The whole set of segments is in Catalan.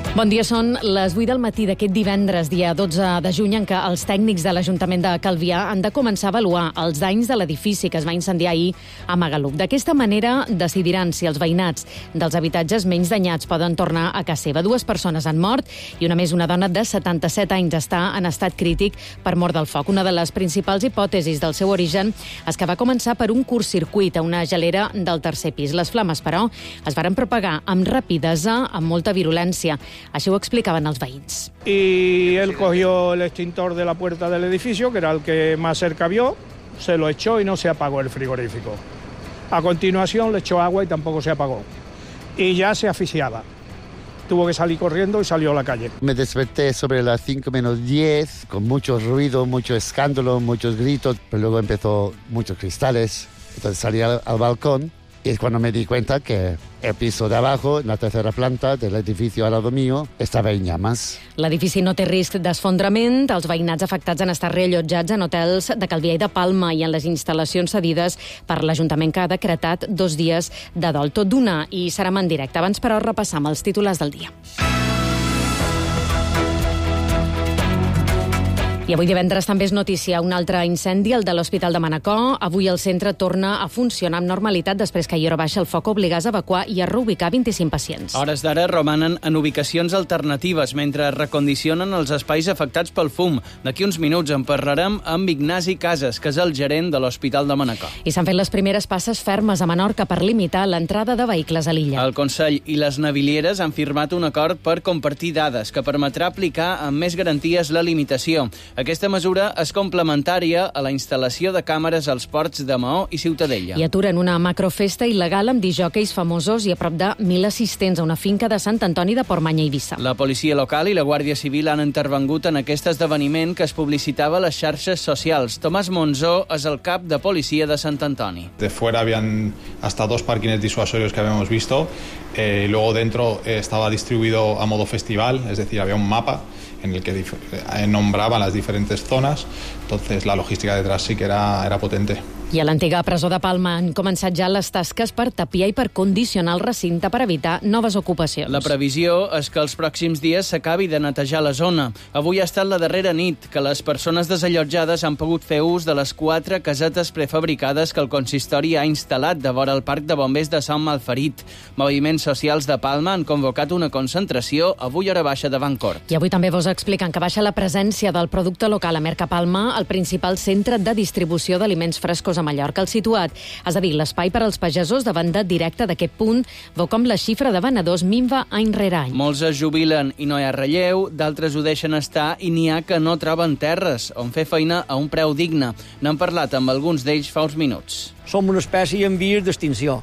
Bon dia, són les 8 del matí d'aquest divendres, dia 12 de juny, en què els tècnics de l'Ajuntament de Calvià han de començar a avaluar els danys de l'edifici que es va incendiar ahir a Magaluf. D'aquesta manera decidiran si els veïnats dels habitatges menys danyats poden tornar a casa seva. 2 persones han mort i una dona de 77 anys està en estat crític per mort del foc. Una de les principals hipòtesis del seu origen és que va començar per un curtcircuit a una gelera del tercer pis. Les flames, però, es varen propagar amb rapidesa, amb molta virulència. Així ho explicaven els veïns. Y él cogió el extintor de la puerta del edificio, que era el que más cerca vio, se lo echó y no se apagó el frigorífico. A continuación le echó agua y tampoco se apagó. Y ya se asfixiaba. Tuvo que salir corriendo y salió a la calle. Me desperté sobre las 5 menos 10, con mucho ruido, mucho escándalo, muchos gritos, pero luego empezó muchos cristales. Entonces salí al balcón y es cuando me di cuenta que el piso de abajo, en la tercera planta del edificio al lado mío, estava en llamas. L'edifici no té risc d'esfondrament. Els veïnats afectats han estat reallotjats en hotels de Calvià i de Palma i en les instal·lacions cedides per l'Ajuntament, que ha decretat 2 dies de dol. Tot d'una, i serà en directe. Abans, però, repassam els titulars del dia. I avui divendres també és notícia un altre incendi, el de l'Hospital de Manacor. Avui el centre torna a funcionar amb normalitat després que ahir hora baixa el foc obligés a evacuar i a reubicar 25 pacients. A hores d'ara romanen en ubicacions alternatives mentre recondicionen els espais afectats pel fum. D'aquí uns minuts en parlarem amb Ignasi Casas, que és el gerent de l'Hospital de Manacor. I s'han fet les primeres passes fermes a Menorca per limitar l'entrada de vehicles a l'illa. El Consell i les navilieres han firmat un acord per compartir dades que permetrà aplicar amb més garanties la limitació. Aquesta mesura és complementària a la instal·lació de càmeres als ports de Maó i Ciutadella. I aturen una macrofesta il·legal amb disjòqueis famosos i a prop de 1.000 assistents a una finca de Sant Antoni de Portmany, Eivissa. La policia local i la Guàrdia Civil han intervengut en aquest esdeveniment que es publicitava a les xarxes socials. Tomàs Monzó és el cap de policia de Sant Antoni. De fuera habían hasta 2 parkings disuasorios que habíamos visto. Luego dentro estaba distribuido a modo festival, es decir, había un mapa en el que nombraban las diferentes zonas. Entonces la logística detrás sí que era potente. I a l'antiga presó de Palma han començat ja les tasques per tapiar i per condicionar el recinte per evitar noves ocupacions. La previsió és que els pròxims dies s'acabi de netejar la zona. Avui ha estat la darrera nit que les persones desallotjades han pogut fer ús de les 4 casetes prefabricades que el consistori ha instal·lat de vora el parc de bombers de Sant Malferit. Moviments socials de Palma han convocat una concentració avui hora baixa de Vancor. I avui també vos expliquen que baixa la presència del producte local a Mercapalma, el principal centre de distribució d'aliments frescos a Mallorca. El situat, és a dir, l'espai per als pagesos de venda directa d'aquest punt, veu com la xifra de venedors minva any rere any. Molts es jubilen i no hi ha relleu, d'altres ho deixen estar i n'hi ha que no troben terres on fer feina a un preu digne. N'hem parlat amb alguns d'ells fa uns minuts. Som una espècie en vies d'extinció.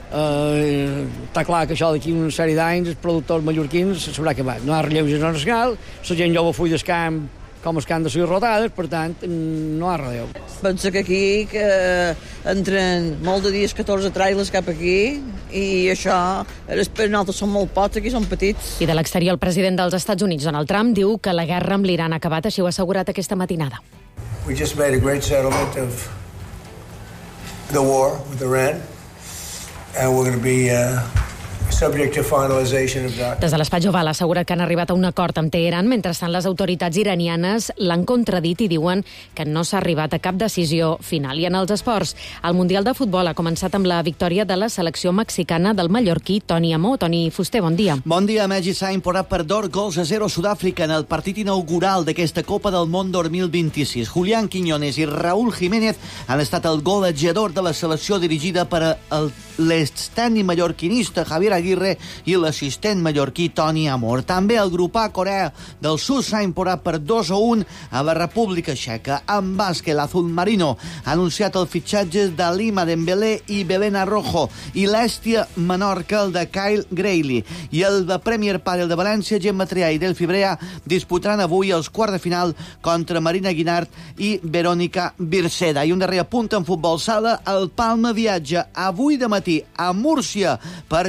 Està clar que això d'aquí una sèrie d'anys els productors mallorquins s'haurà acabat. No hi ha relleu generacional, la gent jove full del camp com els que han de ser rotades, per tant, no hi ha relleu. Penso que aquí entren molt de dies 14 trailers cap aquí i això, per nosaltres són molt pocs, aquí són petits. I de l'exterior, el president dels Estats Units, Donald Trump, diu que la guerra amb l'Iran ha acabat, així ho ha assegurat aquesta matinada. We just made a great settlement of the war with Iran, and we're going to be subject to finalization of that. Des de l'Espai Oval ha assegurat que han arribat a un acord amb Teheran, mentrestant les autoritats iranianes l'han contradit i diuen que no s'ha arribat a cap decisió final. I en els esports, el Mundial de Futbol ha començat amb la victòria de la selecció mexicana del mallorquí Toni Amó. Toni Fuster, bon dia. Bon dia. Mèxic s'ha imposat per 2-0 a Sud-àfrica en el partit inaugural d'aquesta Copa del Món 2026. Julián Quiñones i Raúl Jiménez han estat el golejador de la selecció dirigida per l'extècnic mallorquinista Javier Aguirre i l'assistent mallorquí Toni Amor. També el grup A, Corea del Sud, s'ha imposat per 2-1 a la República Txeca. En bàsquet, l'Azul Marino ha anunciat el fitxatge de Lima Dembélé i Belén Arrojo i l'Èstia Menorca, el de Kyle Grayley. I el de Premier Padel de València, Gemma Trià i Delphi Brea disputaran avui els quarts de final contra Marina Guinart i Verónica Virceda. I un darrer apunt en futbol sala, el Palma viatja avui de matí a Múrcia per jugar de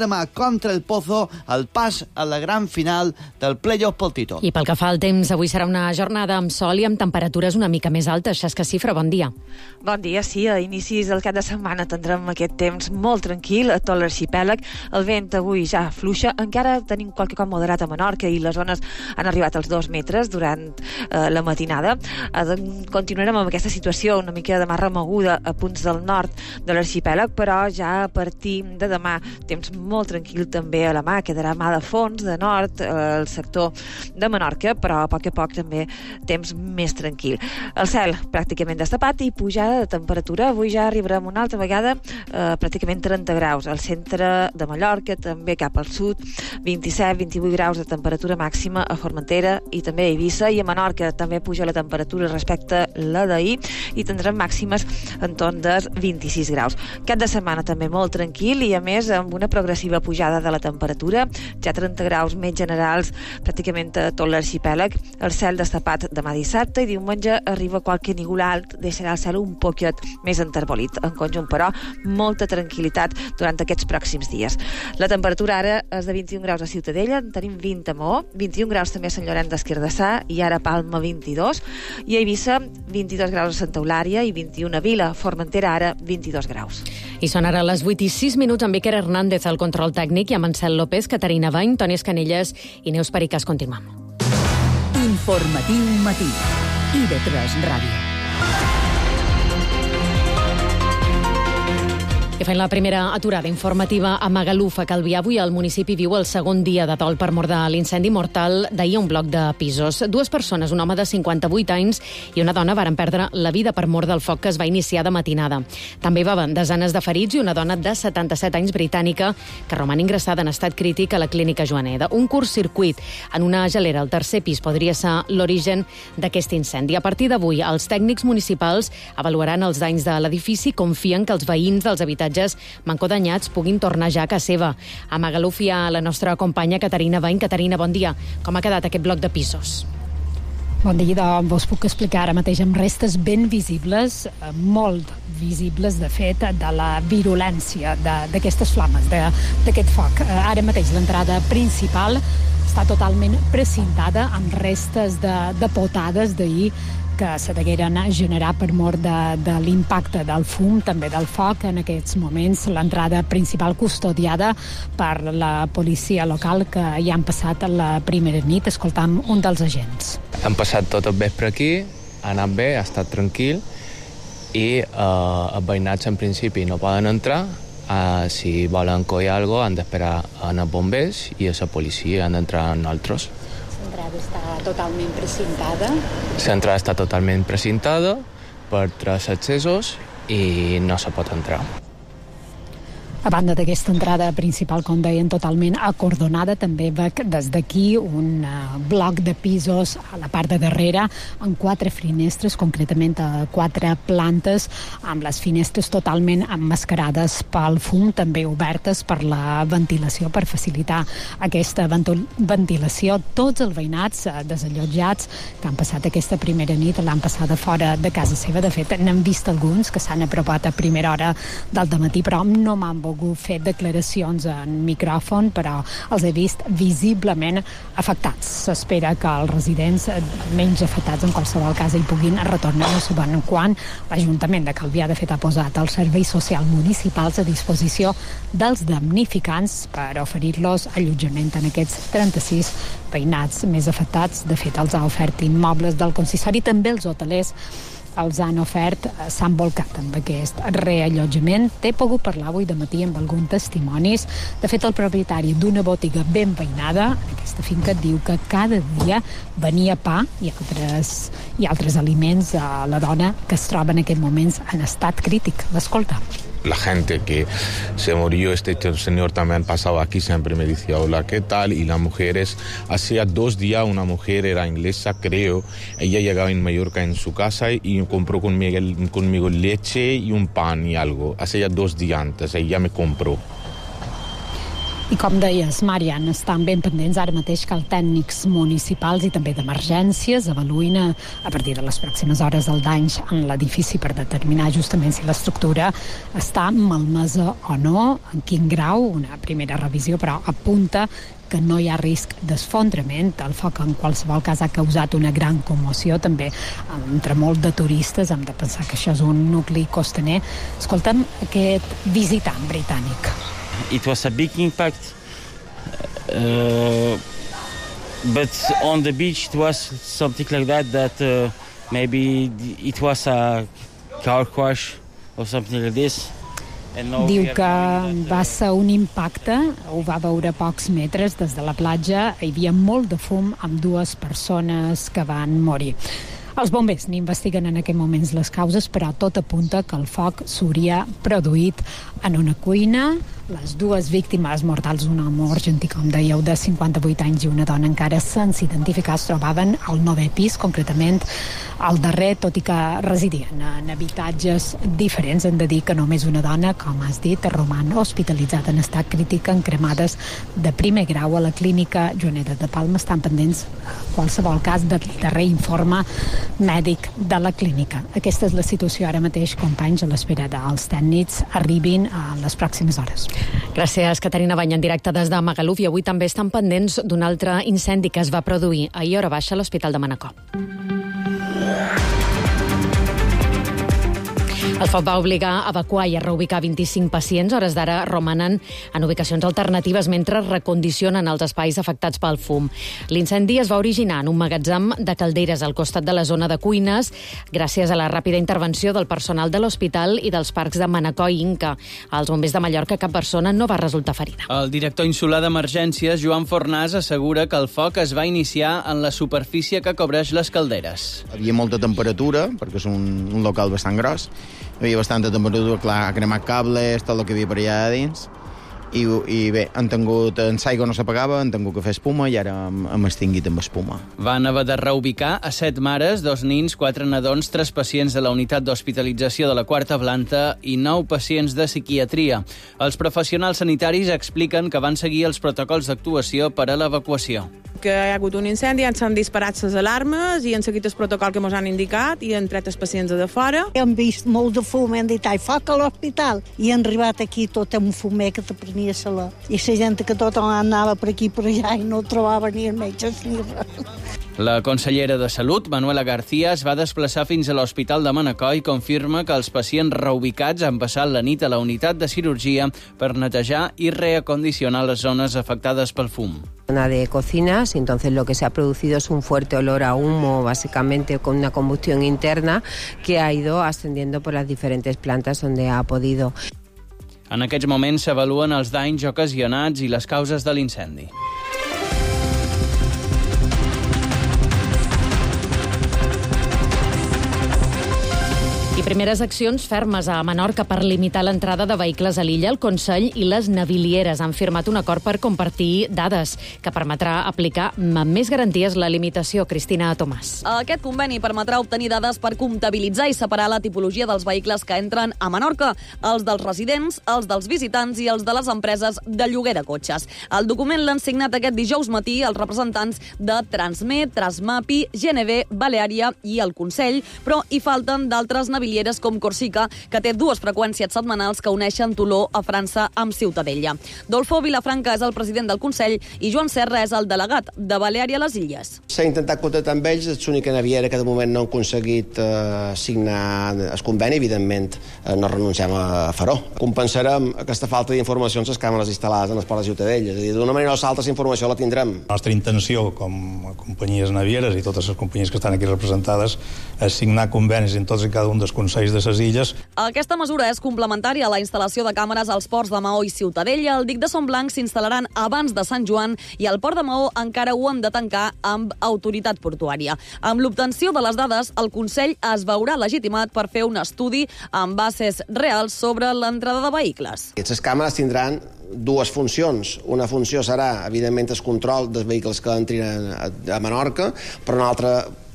demà contra el Pozo el pas a la gran final del play-off pel títol. I pel que fa al temps, avui serà una jornada amb sol i amb temperatures una mica més altes. Xesca Cifra, bon dia. Bon dia, sí. A inicis del cap de setmana tindrem aquest temps molt tranquil a tot l'arxipèlag. El vent avui ja fluixa. Encara tenim qualque cop moderat a Menorca i les ones han arribat als 2 metres durant la matinada. Continuarem amb aquesta situació una mica de mar remoguda a punts del nord de l'arxipèlag, però ja a partir de demà temps molt tranquil també a la mà. Quedarà mà de fons, de nord, al sector de Menorca, però a poc també temps més tranquil. El cel pràcticament destapat i pujada de temperatura. Avui ja arribarem una altra vegada pràcticament 30 graus. Al centre de Mallorca, també cap al sud, 27-28 graus de temperatura màxima a Formentera i també a Eivissa, i a Menorca també puja la temperatura respecte a la d'ahir i tindrem màximes en torn dels 26 graus. Cap de setmana també molt tranquil i a més amb una progressiva pujada de la temperatura, ja 30 graus més generals pràcticament a tot l'arxipèlag. El cel destapat demà dissabte i diumenge arriba qualque nígol alt, deixarà el cel un poquet més enterbolit. En conjunt, però, molta tranquil·litat durant aquests pròxims dies. La temperatura ara és de 21 graus a Ciutadella, en tenim 20 a Maó, 21 graus també a Sant Llorenç d'Esquerdassà i ara a Palma 22, i a Eivissa 22 graus a Santa Eulària i 21 a Vila, Formentera ara 22 graus. I són ara les 8:06 amb Iker Hernández al control tècnic i amb Ansel López, Caterina Bany, Toni Escanelles i Neus Pericas. Continuem. Informatiu matí. IB3 Ràdio. I fent la primera aturada informativa a Magaluf, a Calvià. Avui el municipi viu el segon dia de dol per mort de l'incendi mortal d'ahir a un bloc de pisos. 2 persones, un home de 58 anys i una dona, varen perdre la vida per mort del foc que es va iniciar de matinada. També hi va desenes de ferits i una dona de 77 anys britànica que roman ingressada en estat crític a la clínica Joaneda. Un curtcircuit en una gelera al tercer pis podria ser l'origen d'aquest incendi. A partir d'avui, els tècnics municipals avaluaran els danys de l'edifici i confien que els veïns dels habitatges manco danyats puguin tornar ja a casa seva. A Magaluf hi ha la nostra companya Caterina Bany. Caterina, bon dia. Com ha quedat aquest bloc de pisos? Bon dia, doncs vos puc explicar ara mateix amb restes ben visibles, molt visibles, de fet, de la virulència d'aquestes flames, d'aquest foc. Ara mateix l'entrada principal està totalment precintada amb restes de potades d'ahir que se degueren generar per mort de l'impacte del fum, també del foc. En aquests moments l'entrada principal custodiada per la policia local, que ja han passat la primera nit. Escoltam un dels agents. Han passat tot el vespre aquí, ha anat bé, ha estat tranquil i els veïnats en principi no poden entrar. Si volen coir alguna cosa han d'esperar als bombers i a la policia han d'entrar nosaltres. L'entrada està totalment precintada. L'entrada està totalment precintada per 3 accessos i no se pot entrar. A banda d'aquesta entrada principal, com deien, totalment acordonada, també veig des d'aquí un bloc de pisos a la part de darrere amb 4 finestres, concretament a 4 plantes, amb les finestres totalment emmascarades pel fum, també obertes per la ventilació, per facilitar aquesta ventilació. Tots els veïnats desallotjats que han passat aquesta primera nit l'han passada fora de casa seva. De fet, n'hem vist alguns que s'han apropat a primera hora del dematí, però no m'han volgut fer declaracions en micròfon, però els he vist visiblement afectats. S'espera que els residents menys afectats en qualsevol cas hi puguin retornar, no sabent quan. L'Ajuntament de Calvià, de fet, ha posat els serveis socials municipals a disposició dels damnificants per oferir-los allotjament en aquests 36 veïnats més afectats. De fet, els ha ofert immobles del consistori, també els hotelers els han ofert, s'han volcat amb aquest reallotjament. T'he pogut parlar avui de matí amb alguns testimonis. De fet, el propietari d'una botiga ben veïnada en aquesta finca diu que cada dia venia pa i altres aliments a la dona que es troba en aquests moments en estat crític. L'escolta. La gente que se murió, este señor también pasaba aquí, siempre me decía hola, ¿qué tal? Y las mujeres, hacía 2 días una mujer era inglesa, creo, ella llegaba en Mallorca en su casa y compró conmigo leche y un pan y algo, hacía 2 días antes, ella me compró. I com deies, Marian, estan ben pendents ara mateix que els tècnics municipals i també d'emergències avaluïn a partir de les pròximes hores el dany en l'edifici per determinar justament si l'estructura està malmesa o no, en quin grau, una primera revisió, però apunta que no hi ha risc d'esfondrament. El foc en qualsevol cas ha causat una gran commoció també entre molt de turistes. Hem de pensar que això és un nucli costaner. Escolta'm aquest visitant britànic. It was a big impact, but on the beach it was something like that maybe it was a car crash or something like this. Diu que va ser un impacte, ho va veure a pocs metres des de la platja, hi havia molt de fum amb 2 persones que van morir. Els bombers n'investiguen en aquests moments les causes, però tot apunta que el foc s'hauria produït en una cuina. Les 2 víctimes mortals, un home argentí, com dèieu, de 58 anys i una dona encara sense identificar, es trobaven al 9è pis, concretament al darrer, tot i que residien en habitatges diferents. Hem de dir que només una dona, com has dit, roman hospitalitzada en estat crític, en cremades de primer grau a la clínica Joaneta de Palma. Estan pendents qualsevol cas del darrer informe mèdic de la clínica. Aquesta és la situació ara mateix, companys, a l'espera dels tècnics arribin a les pròximes hores. Gràcies, Caterina Bany, en directe des de Magaluf. I avui també estan pendents d'un altre incendi que es va produir ahir a hora baixa a l'Hospital de Manacor. El foc va obligar a evacuar i a reubicar 25 pacients. A hores d'ara romanen en ubicacions alternatives mentre recondicionen els espais afectats pel fum. L'incendi es va originar en un magatzem de calderes al costat de la zona de cuines gràcies a la ràpida intervenció del personal de l'hospital i dels parcs de Manacor i Inca. Als bombers de Mallorca cap persona no va resultar ferida. El director insular d'emergències, Joan Fornàs, assegura que el foc es va iniciar en la superfície que cobreix les calderes. Hi havia molta temperatura, perquè és un local bastant gros. Hi havia bastanta temperatura, clar, ha cremat cables, tot el que hi havia per allà dins. I bé, l'aigua no s'apagava, han tingut que fer espuma i ara hem extingit amb espuma. Van haver de reubicar a 7 mares, 2 nins, 4 nadons, 3 pacients de la unitat d'hospitalització de la quarta planta i 9 pacients de psiquiatria. Els professionals sanitaris expliquen que van seguir els protocols d'actuació per a l'evacuació. Que hi ha hagut un incendi, s'han disparat les alarmes i han seguit el protocol que ens han indicat i han tret els pacients de fora. Hem vist molt de fum, hem dit, foc a l'hospital. I han arribat aquí tot amb un fumer que te prenia la... I la gent que tot anava per aquí per allà i no trobava ni els metges ni res. La consellera de Salut, Manuela García, es va desplaçar fins a l'Hospital de Manacor i confirma que els pacients reubicats han passat la nit a la unitat de cirurgia per netejar i reacondicionar les zones afectades pel fum. Zona de cocinas, entonces lo que se ha producido es un fuerte olor a humo, básicamente con una combustión interna que ha ido ascendiendo por las diferentes plantas donde ha podido. En aquests moments s'avaluen els danys ocasionats i les causes de l'incendi. I primeres accions fermes a Menorca per limitar l'entrada de vehicles a l'illa. El Consell i les navilieres han firmat un acord per compartir dades que permetrà aplicar amb més garanties la limitació. Cristina Tomàs. Aquest conveni permetrà obtenir dades per comptabilitzar i separar la tipologia dels vehicles que entren a Menorca, els dels residents, els dels visitants i els de les empreses de lloguer de cotxes. El document l'han signat aquest dijous matí els representants de Transmet, Trasmapi, GNB, Baleària i el Consell, però hi falten d'altres navilieres com Corsica, que té 2 freqüències setmanals que uneixen Toló a França amb Ciutadella. Dolfo Vilafranca és el president del Consell i Joan Serra és el delegat de Baleària a les Illes. S'ha intentat contactar amb ells, és l'única naviera que de moment no han aconseguit signar el conveni, evidentment no renunciem a fer-ho. Compensarem aquesta falta d'informació amb les càmeres instal·lades en el port de Ciutadella, és a dir, d'una manera o l'altra aquesta informació la tindrem. La nostra intenció com a companyies navieres i totes les companyies que estan aquí representades és signar convenis en tots i cada un dels consells de les illes. Aquesta mesura és complementària a la instal·lació de càmeres als ports de Maó i Ciutadella. El dic de Son Blanc s'instal·laran abans de Sant Joan i el port de Maó encara ho hem de tancar amb autoritat portuària. Amb l'obtenció de les dades, el Consell es veurà legitimat per fer un estudi amb bases reals sobre l'entrada de vehicles. Aquestes càmeres tindran 2 funcions. Una funció serà, evidentment, el control dels vehicles que entrin a Menorca, però una altra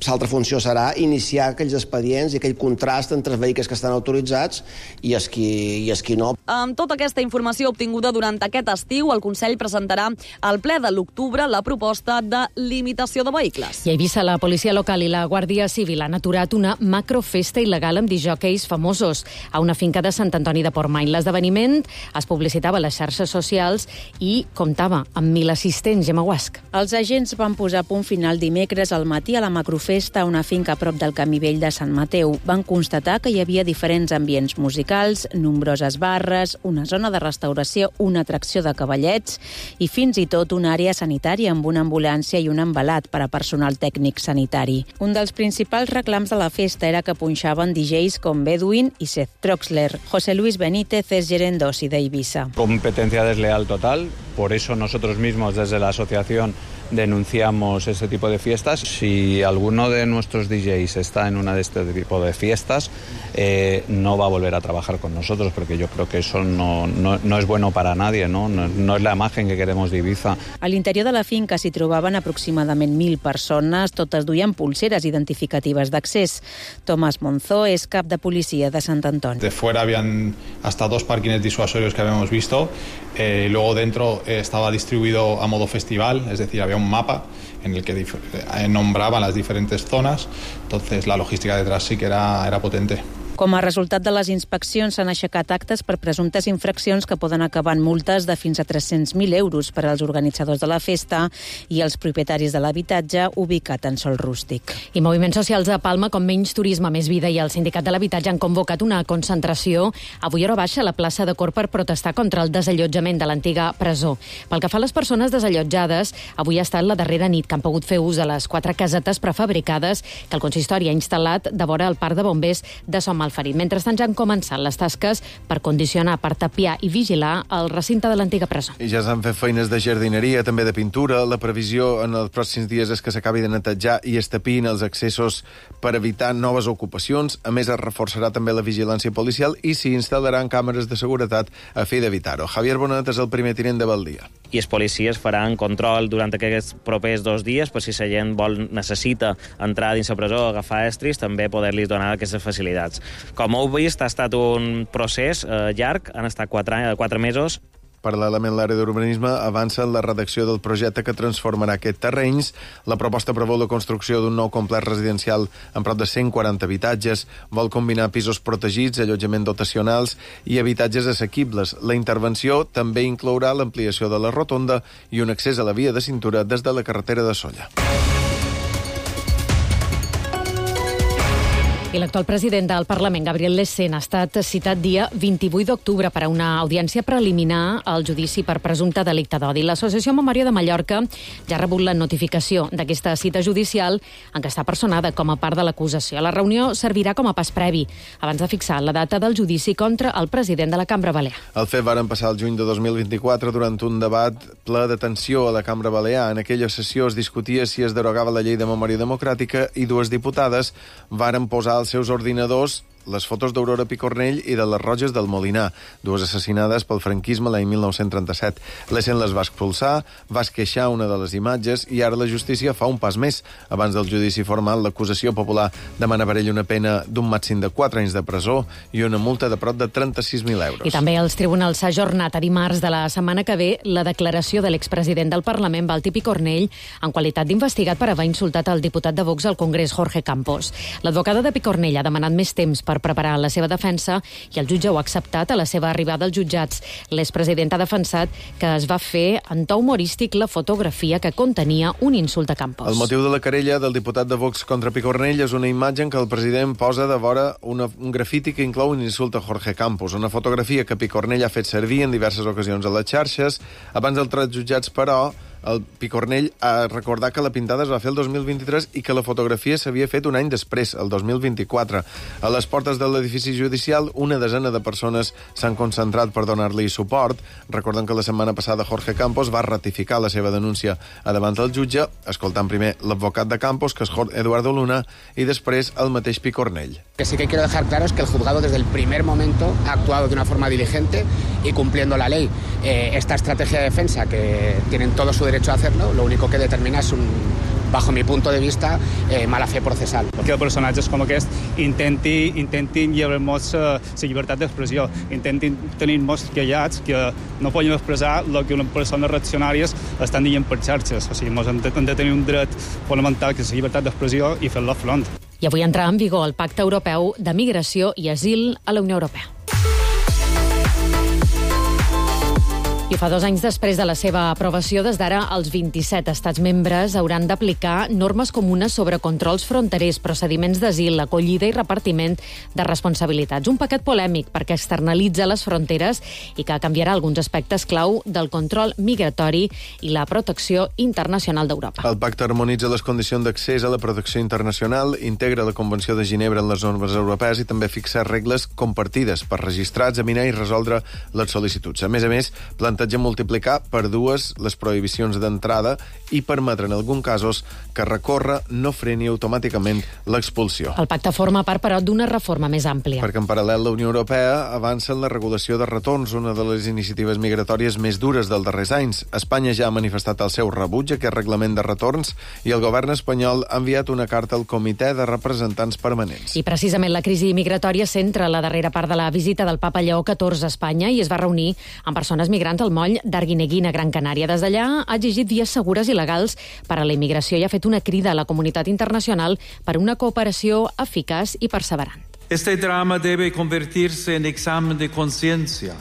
L'altra funció serà iniciar aquells expedients i aquell contrast entre els vehicles que estan autoritzats i els qui no. Amb tota aquesta informació obtinguda durant aquest estiu, el Consell presentarà al ple de l'octubre la proposta de limitació de vehicles. I a Eivissa, la policia local i la Guàrdia Civil han aturat una macrofesta il·legal amb disjòqueis famosos a una finca de Sant Antoni de Portmany. L'esdeveniment es publicitava a les xarxes socials i comptava amb 1.000 assistents. Gemma Guasc. Els agents van posar punt final dimecres al matí a la macrofesta a una finca a prop del Camí Vell de Sant Mateu. Van constatar que hi havia diferents ambients musicals, nombroses barres, una zona de restauració, una atracció de cavallets i fins i tot una àrea sanitària amb una ambulància i un envelat per a personal tècnic sanitari. Un dels principals reclams de la festa era que punxaven DJs com Bedouin i Seth Troxler. José Luis Benítez és gerent d'oci d'Eivissa. Competencia desleal total, por eso nosotros mismos desde la asociación denunciamos ese tipo de fiestas. Si alguno de nuestros DJs está en una de este tipo de fiestas, no va a volver a trabajar con nosotros, porque yo creo que eso no es bueno para nadie, no es la imagen que queremos de Ibiza. A l'interior de la finca s'hi trobaven aproximadament 1.000 persones, totes duien pulseres identificatives d'accés. Tomás Monzó és cap de policia de Sant Antoni. De fuera habían hasta 2 parkings disuasorios que habíamos visto. Luego dentro estaba distribuido a modo festival, es decir, había un mapa en el que nombraban las diferentes zonas, entonces la logística detrás sí que era potente. Com a resultat de les inspeccions s'han aixecat actes per presumptes infraccions que poden acabar en multes de fins a 300.000 euros per als organitzadors de la festa i els propietaris de l'habitatge ubicat en sòl rústic. I moviments socials de Palma, com Menys Turisme, Més Vida i el Sindicat de l'Habitatge han convocat una concentració avui a hora baixa a la plaça de Cort per protestar contra el desallotjament de l'antiga presó. Pel que fa a les persones desallotjades, avui ha estat la darrera nit que han pogut fer ús de les 4 casetes prefabricades que el consistori ha instal·lat de vora el parc de bombers de Som Malferit. Mentrestant ja han començat les tasques per condicionar, per tapiar i vigilar el recinte de l'antiga presó. I ja s'han fet feines de jardineria, també de pintura. La previsió en els pròxims dies és que s'acabi de netejar i estapin els accessos per evitar noves ocupacions. A més, es reforçarà també la vigilància policial i s'hi instal·laran càmeres de seguretat a fi d'evitar-ho. Javier Bonet és el primer tinent de Valdia. I els policies faran control durant aquests propers 2 dies per si la gent necessita entrar dins la presó o agafar estris, també poder-li donar aquestes facilitats. Com heu vist, ha estat un procés llarg, han estat 4 mesos. Paral·lelament, l'àrea d'urbanisme avança en la redacció del projecte que transformarà aquests terrenys. La proposta preveu la construcció d'un nou complex residencial amb prop de 140 habitatges. Vol combinar pisos protegits, allotjament dotacionals i habitatges assequibles. La intervenció també inclourà l'ampliació de la rotonda i un accés a la via de cintura des de la carretera de Sóller. I l'actual president del Parlament, Gabriel Lecén, ha estat citat dia 28 d'octubre per a una audiència preliminar al judici per presumpte delicte d'odi. L'Associació Memòria de Mallorca ja ha rebut la notificació d'aquesta cita judicial en què està personada com a part de l'acusació. La reunió servirà com a pas previ abans de fixar la data del judici contra el president de la Cambra Balear. El fet varen passar el juny de 2024 durant un debat ple de tensió a la Cambra Balear. En aquella sessió es discutia si es derogava la llei de memòria democràtica i 2 diputades varen posar als seus ordinadors les fotos d'Aurora Picornell i de les Roges del Molinar, 2 assassinades pel franquisme l'any 1937. Lecén les va expulsar, va esqueixar una de les imatges i ara la justícia fa un pas més. Abans del judici formal, l'acusació popular demana per ell una pena d'un màxim de 4 anys de presó i una multa de prop de 36.000 euros. I també els tribunals s'ha ajornat a dimarts de la setmana que ve la declaració de l'expresident del Parlament, Valtí Picornell, en qualitat d'investigat per haver insultat el diputat de Vox al Congrés, Jorge Campos. L'advocada de Picornell ha demanat més temps per preparar la seva defensa i el jutge ho ha acceptat a la seva arribada als jutjats. L'expresident ha defensat que es va fer en to humorístic la fotografia que contenia un insult a Campos. El motiu de la querella del diputat de Vox contra Picornell és una imatge en què el president posa de vora un grafiti que inclou un insult a Jorge Campos, una fotografia que Picornell ha fet servir en diverses ocasions a les xarxes. Abans dels 3 jutjats, però, el Picornell ha recordat que la pintada es va fer el 2023 i que la fotografia s'havia fet un any després, el 2024. A les portes de l'edifici judicial, una desena de persones s'han concentrat per donar-li suport. Recordem que la setmana passada Jorge Campos va ratificar la seva denúncia davant del jutge, escoltant primer l'advocat de Campos, que és Eduardo Luna, i després el mateix Picornell. Que sí que quiero dejar claro es que el juzgado desde el primer momento ha actuado de una forma diligente y cumpliendo la ley. Esta estrategia de defensa, que tienen todo su derecho a hacerlo, lo único que determina es bajo mi punto de vista, mala fe procesal. Que personatges com aquest intentin lliurar-nos la llibertat d'expressió, intentin tenir-nos callats, que no podem expressar el que unes persones reaccionàries estan dient per xarxes. O sigui, hem de tenir un dret fonamental, que és la llibertat d'expressió, i fer-la front. I avui entra en vigor el Pacte Europeu de Migració i Asil a la Unió Europea. I fa 2 anys després de la seva aprovació, des d'ara els 27 estats membres hauran d'aplicar normes comunes sobre controls fronterers, procediments d'asil, acollida i repartiment de responsabilitats. Un paquet polèmic perquè externalitza les fronteres i que canviarà alguns aspectes clau del control migratori i la protecció internacional d'Europa. El pacte harmonitza les condicions d'accés a la protecció internacional, integra la Convenció de Ginebra en les normes europees i també fixa regles compartides per registrar, examinar i resoldre les sol·licituds. A més, planteja multiplicar per 2 les prohibicions d'entrada i permetre en alguns casos que recórrer no freni automàticament l'expulsió. El pacte forma part, però, d'una reforma més àmplia. Perquè en paral·lel la Unió Europea avança en la regulació de retorns, una de les iniciatives migratòries més dures dels darrers anys. Espanya ja ha manifestat el seu rebuig a aquest reglament de retorns i el govern espanyol ha enviat una carta al Comitè de Representants Permanents. I precisament la crisi migratòria centra la darrera part de la visita del papa Lleó XIV a Espanya i es va reunir amb persones migrants al moll d'Arguineguín, a Gran Canària. Des d'allà ha exigit vies segures i legals per a la immigració i ha fet una crida a la comunitat internacional per una cooperació eficaç i perseverant. Este drama debe convertirse en examen de conciencia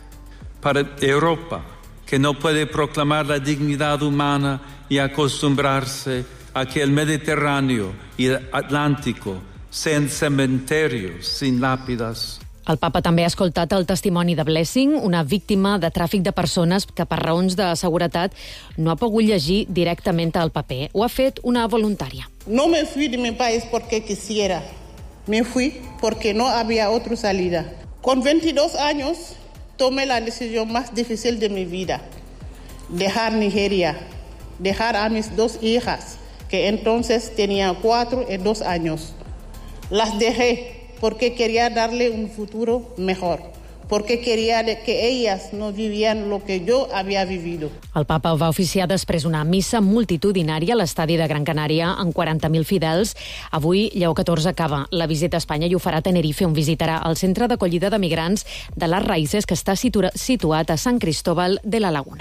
para Europa, que no puede proclamar la dignidad humana y acostumbrarse a que el Mediterráneo y el Atlántico sean cementerios sin lápidas. El papa també ha escoltat el testimoni de Blessing, una víctima de tràfic de persones que per raons de seguretat no ha pogut llegir directament al paper. Ho ha fet una voluntària. No me fui de mi país porque quisiera. Me fui porque no había otra salida. Con 22 años tomé la decisión más difícil de mi vida. Dejar Nigeria, dejar a mis 2 hijas, que entonces tenían 4 y 2 años. Las dejé porque quería darle un futuro mejor, porque quería que ellas no vivían lo que yo había vivido. El papa va oficiar després una missa multitudinària a l'estadi de Gran Canària amb 40.000 fidels. Avui Lleó XIV acaba la visita a Espanya i ho farà a Tenerife, on visitarà el centre d'acollida de migrants de les Raïces, que està situat a Sant Cristóbal de la Laguna.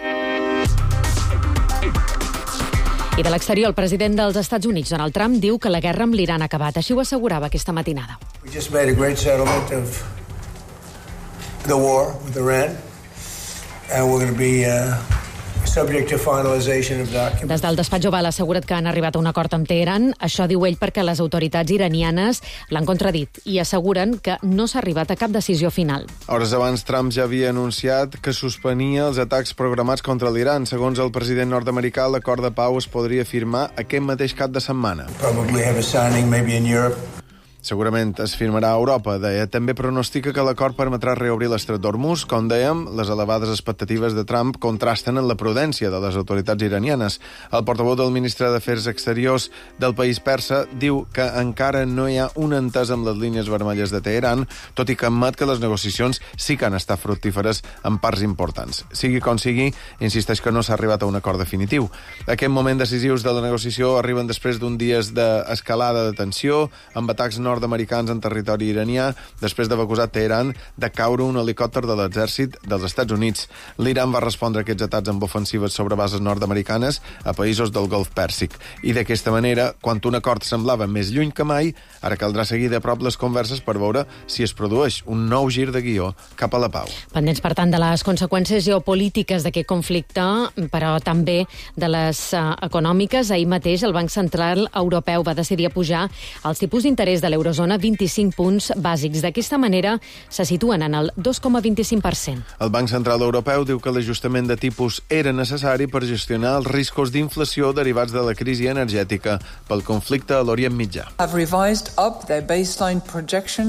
I de l'exterior, el president dels Estats Units, Donald Trump, diu que la guerra amb l'Iran ha acabat. Així ho assegurava aquesta matinada. We just made a great settlement of the war with Iran, and we're going to be subject to finalization of documents. Des del despatx Oval ha assegurat que han arribat a un acord amb Teheran. Això diu ell perquè les autoritats iranianes l'han contradit i asseguren que no s'ha arribat a cap decisió final. Hores abans, Trump ja havia anunciat que suspenia els atacs programats contra l'Iran. Segons el president nord-americà, l'acord de pau es podria firmar aquest mateix cap de setmana. Probably have a signing maybe in Europe. Segurament es firmarà a Europa, deia. També pronostica que l'acord permetrà reobrir l'estret d'Hormuz. Com dèiem, les elevades expectatives de Trump contrasten amb la prudència de les autoritats iranianes. El portaveu del ministre d'Afers Exteriors del país persa diu que encara no hi ha un entès amb les línies vermelles de Teheran, tot i que admet que les negociacions sí que han estat fructíferes en parts importants. Sigui com sigui, insisteix que no s'ha arribat a un acord definitiu. Aquest moment decisius de la negociació arriben després d'un dies d'escalada de tensió, amb atacs nord-americans en territori iranià, després d'haver acusat Teheran de caure un helicòpter de l'exèrcit dels Estats Units. L'Iran va respondre a aquests atacs amb ofensives sobre bases nord-americanes a països del Golf Pèrsic. I d'aquesta manera, quan un acord semblava més lluny que mai, ara caldrà seguir de prop les converses per veure si es produeix un nou gir de guió cap a la pau. Pendents, per tant, de les conseqüències geopolítiques d'aquest conflicte, però també de les econòmiques. Ahir mateix el Banc Central Europeu va decidir apujar els tipus d'interès de l'eurozona 25 punts bàsics. D'aquesta manera se situen en el 2,25%. El Banc Central Europeu diu que l'ajustament de tipus era necessari per gestionar els riscos d'inflació derivats de la crisi energètica pel conflicte a l'Orient Mitjà. Have revised up their baseline projection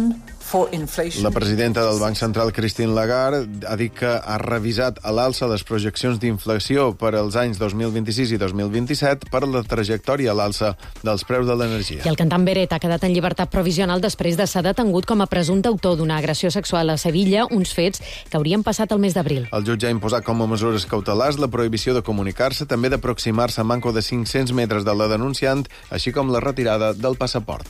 La presidenta del Banc Central, Christine Lagarde, ha dit que ha revisat a l'alça les projeccions d'inflació per als anys 2026 i 2027 per la trajectòria a l'alça dels preus de l'energia. I el cantant Beret ha quedat en llibertat provisional després de ser detengut com a presumpte autor d'una agressió sexual a Sevilla, uns fets que haurien passat el mes d'abril. El jutge ha imposat com a mesures cautelars la prohibició de comunicar-se, també d'aproximar-se a manco de 500 metres de la denunciant, així com la retirada del passaport.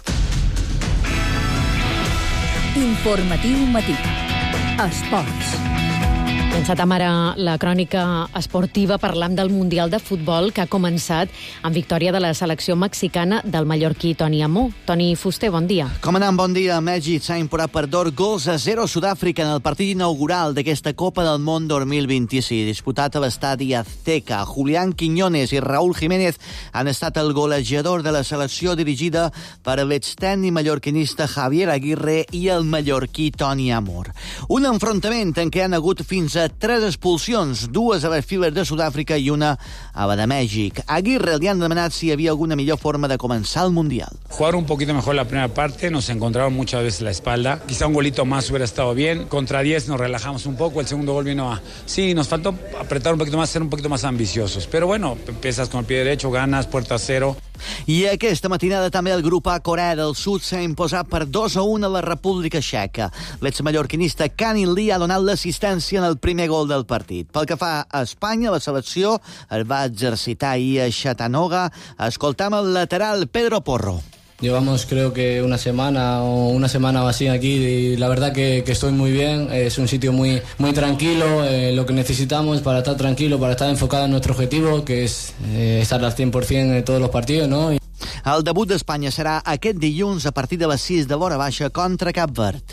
Informatiu matí. Esports. Encetem ara la crònica esportiva parlant del Mundial de Futbol que ha començat amb victòria de la selecció mexicana del mallorquí Toni Amó. Toni Fuster, bon dia. Comandant, bon dia. Mèxic s'ha imposat per 2-0 a Sud-àfrica en el partit inaugural d'aquesta Copa del Món 2026, disputat a l'estadi Azteca. Julián Quiñones i Raúl Jiménez han estat el golejador de la selecció dirigida per l'extècnic mallorquinista Javier Aguirre i el mallorquí Toni Amó. Un enfrontament en què han hagut fins a 3 expulsions, 2 a les files de Sud-àfrica i una a la de Mèxic. A Aguirre li han demanat si hi havia alguna millor forma de començar el Mundial. Jugar un poquito mejor la primera parte, nos encontraron muchas veces la espalda. Quizá un golito más hubiera estado bien. Contra 10 nos relajamos un poco, el segundo gol vino a... Sí, nos faltó apretar un poquito más, ser un poquito más ambiciosos. Pero bueno, empiezas con el pie derecho, ganas, puerta a cero. I aquesta matinada també el grup A Corea del Sud s'ha imposat per 2-1 a la República Txeca. L'exmallorquinista Canin Lee ha donat l'assistència en el primer gol del partit. Pel que fa a Espanya, la selecció es va exercitar ahir a Chattanooga. Escoltam el lateral Pedro Porro. Llevamos creo que una semana o así aquí y la verdad que estoy muy bien, es un sitio muy tranquilo, lo que necesitamos para estar tranquilo, para estar enfocado en nuestro objetivo, que es estar al 100% en todos los partidos, ¿no? El debut d'Espanya serà aquest dilluns a partir de les 6 de l'hora baixa contra Cap Verd.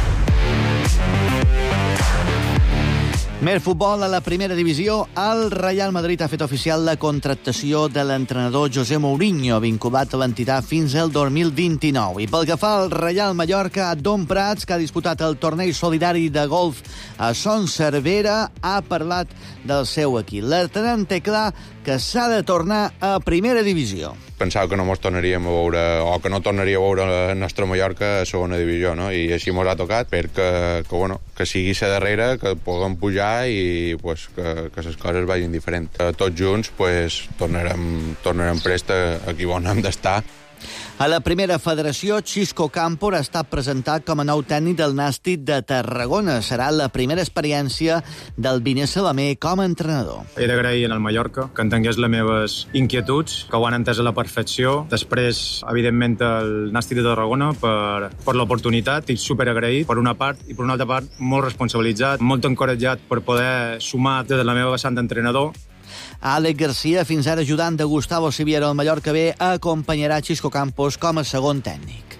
Més futbol a la primera divisió. El Real Madrid ha fet oficial la contractació de l'entrenador José Mourinho, vinculat a l'entitat fins al 2029. I pel que fa al Real Mallorca, Don Prats, que ha disputat el torneig solidari de golf a Son Servera, ha parlat del seu equip. L'Artenant té clar que s'ha de tornar a primera divisió. Pensava que no ens tornaríem a veure, o que no tornaria a veure la nostra Mallorca a segona divisió, no? I així ens ha tocat, que sigui la darrera, que puguem pujar i pues, que les coses vagin diferent. Tots junts pues, tornarem prest aquí on hem d'estar. A la primera federació, Xisco Campos ha estat presentat com a nou tècnic del Nàstic de Tarragona. Serà la primera experiència del Viner Salamé com a entrenador. He d'agrair al Mallorca que entengués les meves inquietuds, que ho han entès a la perfecció. Després, evidentment, el Nàstic de Tarragona per l'oportunitat. Estic superagraït per una part i per una altra part molt responsabilitzat, molt encoratjat per poder sumar des de la meva vessant d'entrenador. Àlex Garcia, fins ara ajudant de Gustavo Siviero al Mallorca B, acompanyarà Xisco Campos com a segon tècnic.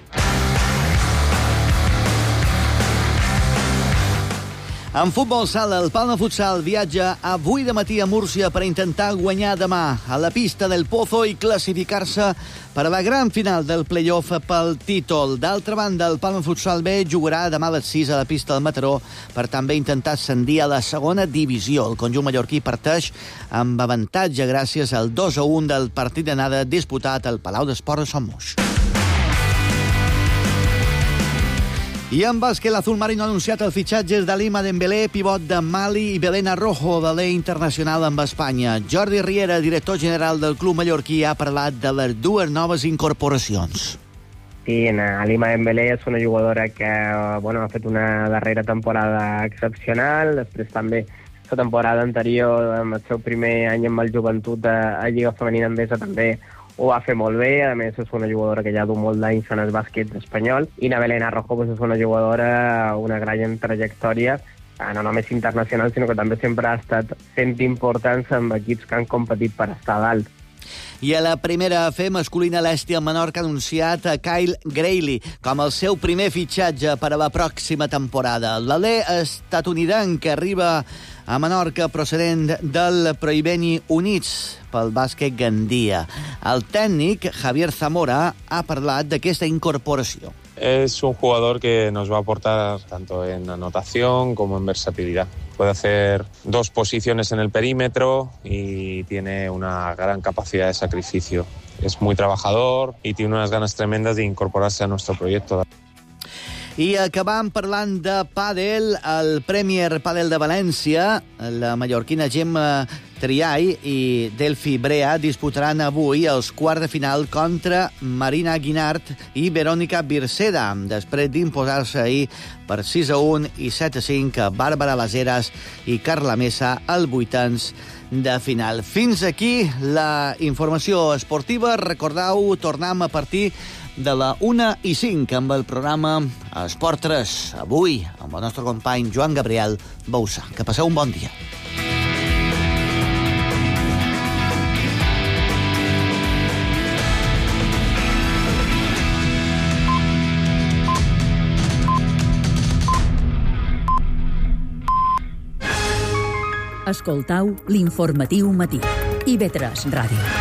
En futbol sala, el Palma Futsal viatja avui de matí a Múrcia per intentar guanyar demà a la pista del Pozo i classificar-se per a la gran final del play-off pel títol. D'altra banda, el Palma Futsal B jugarà demà a les 6 a la pista del Mataró per també intentar ascendir a la segona divisió. El conjunt mallorquí parteix amb avantatge gràcies al 2-1 del partit d'anada disputat al Palau d'Esports de Son Moix. I en bàsquet, l'Azul Marino ha anunciat el fitxatge d'Alima Dembélé, pivot de Mali, i Belén Arrojo, de l'Internacional amb Espanya. Jordi Riera, director general del club mallorquí, ha parlat de les dues noves incorporacions. Sí, Alima Dembélé és una jugadora que ha fet una darrera temporada excepcional, després també la temporada anterior, amb el seu primer any amb el Joventut a Lliga Femenina Endesa, també ho va fer molt bé. A més, és una jugadora que ja du molt d'anys en el bàsquet espanyol. I la Belén Arrojo és una jugadora, una gran trajectòria, no només internacional, sinó que també sempre ha estat fent importants amb equips que han competit per estar a dalt. I a la primera F masculina, l'Estia Menorca ha anunciat a Kyle Grayley com el seu primer fitxatge per a la pròxima temporada. L'alè estatunidenc que arriba a Menorca procedent del Prohibeni Units pel bàsquet Gandia. El tècnic, Javier Zamora, ha parlat d'aquesta incorporació. Es un jugador que nos va a aportar tanto en anotación como en versatilidad. Puede hacer 2 posiciones en el perímetro y tiene una gran capacidad de sacrificio. Es muy trabajador y tiene unas ganas tremendas de incorporarse a nuestro proyecto. I acabam parlant de pàdel. El Premier Pàdel de València, la mallorquina Gemma Triay i Delphi Brea disputaran avui els quarts de final contra Marina Guinart i Verónica Birceda, després d'imposar-se ahir per 6-1 i 7-5 a Bàrbara Laseras i Carla Mesa al vuitens de final. Fins aquí la informació esportiva. Recordeu, tornem a partir de la 1:05 amb el programa Esport 3. Avui, amb el nostre company Joan Gabriel Boussa. Que passeu un bon dia. Escoltau l'informatiu matí. IB3 Ràdio.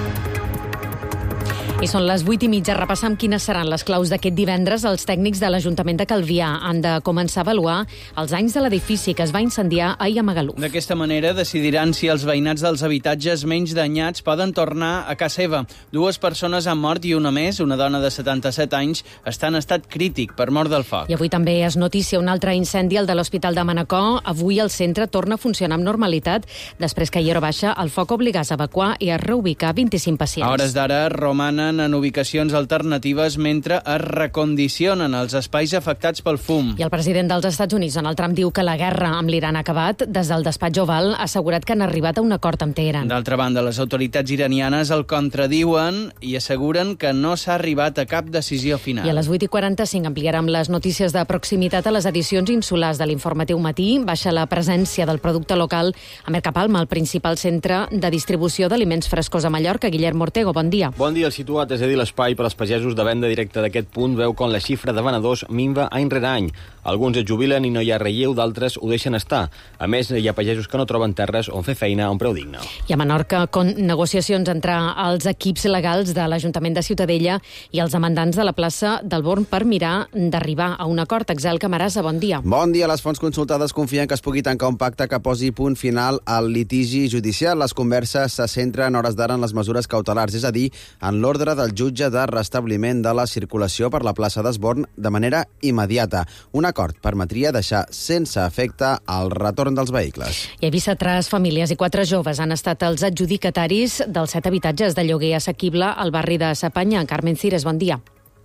I són les 8:30. Repassam quines seran les claus d'aquest divendres. Els tècnics de l'Ajuntament de Calvià han de començar a avaluar els danys de l'edifici que es va incendiar ahir a Magaluf. D'aquesta manera decidiran si els veïnats dels habitatges menys danyats poden tornar a casa seva. 2 persones han mort i una més, una dona de 77 anys, està en estat crític per mort del foc. I avui també es noticia un altre incendi, el de l'Hospital de Manacor. Avui el centre torna a funcionar amb normalitat després que ahir a baixa el foc obligàs a evacuar i a reubicar 25 pacients. A hores d'ara romanen en ubicacions alternatives mentre es recondicionen els espais afectats pel fum. I el president dels Estats Units, Donald Trump, diu que la guerra amb l'Iran ha acabat. Des del despatx Oval ha assegurat que han arribat a un acord amb Teheran. D'altra banda, les autoritats iranianes el contradiuen i asseguren que no s'ha arribat a cap decisió final. I a les 8:45 ampliarem les notícies de proximitat a les edicions insulars de l'Informatiu Matí. Baixa la presència del producte local a Mercapalma, el principal centre de distribució d'aliments frescos a Mallorca. Guillermo Ortego, bon dia. Bon dia, el situat, és a dir, l'espai per als pagesos de venda directa d'aquest punt veu com la xifra de venedors minva any rere any. Alguns es jubilen i no hi ha relleu, d'altres ho deixen estar. A més, hi ha pagesos que no troben terres on fer feina a un preu digne. I a Menorca, con negociacions entre els equips legals de l'Ajuntament de Ciutadella i els demandants de la plaça del Born per mirar d'arribar a un acord. Axel Camarasa, bon dia. Bon dia. Les fonts consultades confien que es pugui tancar un pacte que posi punt final al litigi judicial. Les converses se centren a hores d'ara en les mesures cautelars, és a dir, en l'ordre del jutge de restabliment de la circulació per la plaça d'Esborn de manera immediata. Un acord permetria deixar sense efecte el retorn dels vehicles. I a Eivissa, 3 famílies i 4 joves han estat els adjudicataris dels 7 habitatges de lloguer assequible al barri de Sapanya. Carmen Cires, bon dia.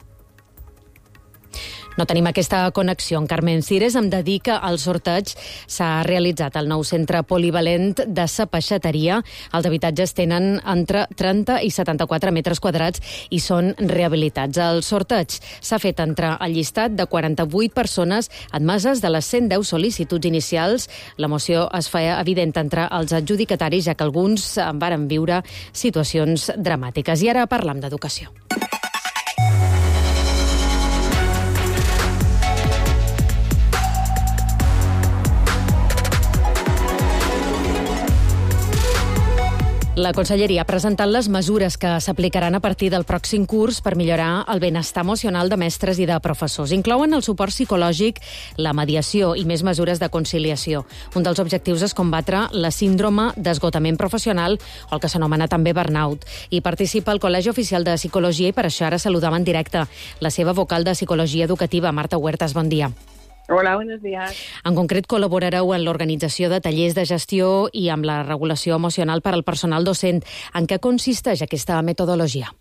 No tenim aquesta connexió. En Carmen Cires em dedica al sorteig. S'ha realitzat el nou centre polivalent de sapeixateria. Els habitatges tenen entre 30 i 74 metres quadrats i són rehabilitats. El sorteig s'ha fet entre el llistat de 48 persones admeses de les 110 sol·licituds inicials. L'emoció es feia evident entre els adjudicataris, ja que alguns varen viure situacions dramàtiques. I ara parlam d'educació. La Conselleria ha presentat les mesures que s'aplicaran a partir del pròxim curs per millorar el benestar emocional de mestres i de professors. Inclouen el suport psicològic, la mediació i més mesures de conciliació. Un dels objectius és combatre la síndrome d'esgotament professional, o el que s'anomena també burnout. Hi participa el Col·legi Oficial de Psicologia i per això ara saludam en directe la seva vocal de Psicologia Educativa, Marta Huertas. Bon dia. Hola, buenos días. En concret, col·laborareu en l'organització de tallers de gestió i amb la regulació emocional per al personal docent. En què consisteix aquesta metodologia?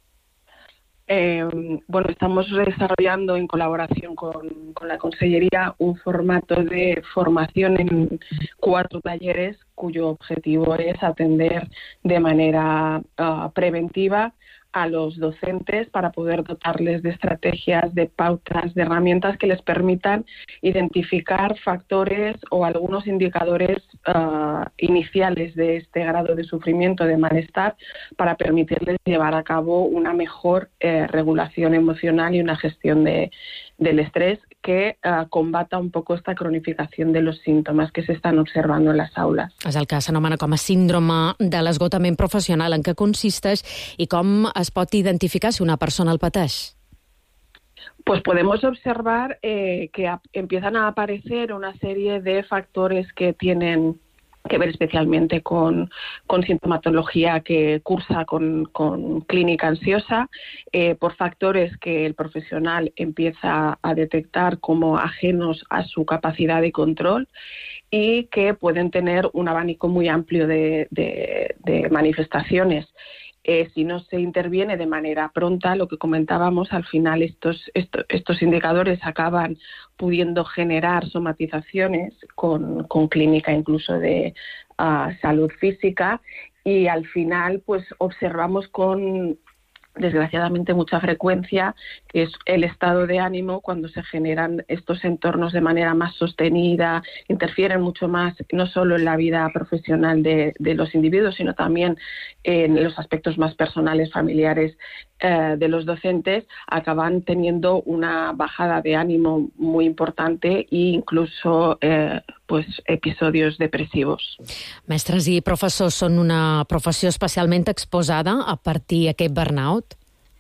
Estamos desarrollando en colaboración con la Consellería un formato de formación en 4 talleres cuyo objetivo es atender de manera preventiva a los docentes para poder dotarles de estrategias, de pautas, de herramientas que les permitan identificar factores o algunos indicadores iniciales de este grado de sufrimiento, de malestar, para permitirles llevar a cabo una mejor regulación emocional y una gestión del estrés que combata un poco esta cronificación de los síntomas que se están observando en las aulas. És el que s'anomena com a síndrome de l'esgotament professional. En què consisteix i com es pot identificar si una persona el pateix? Pues podemos observar que empiezan a aparecer una serie de factores que tienen que ver especialmente con sintomatología que cursa con clínica ansiosa, por factores que el profesional empieza a detectar como ajenos a su capacidad de control y que pueden tener un abanico muy amplio de manifestaciones. Si no se interviene de manera pronta, lo que comentábamos, al final estos indicadores acaban pudiendo generar somatizaciones con clínica incluso de salud física, y al final pues observamos con desgraciadamente mucha frecuencia, que es el estado de ánimo cuando se generan estos entornos de manera más sostenida, interfieren mucho más no solo en la vida profesional de los individuos, sino también en los aspectos más personales, familiares de los docentes, acaban teniendo una bajada de ánimo muy importante e incluso pues episodios depressivos. Mestres i professors són una professió especialment exposada a partir d'aquest burnout?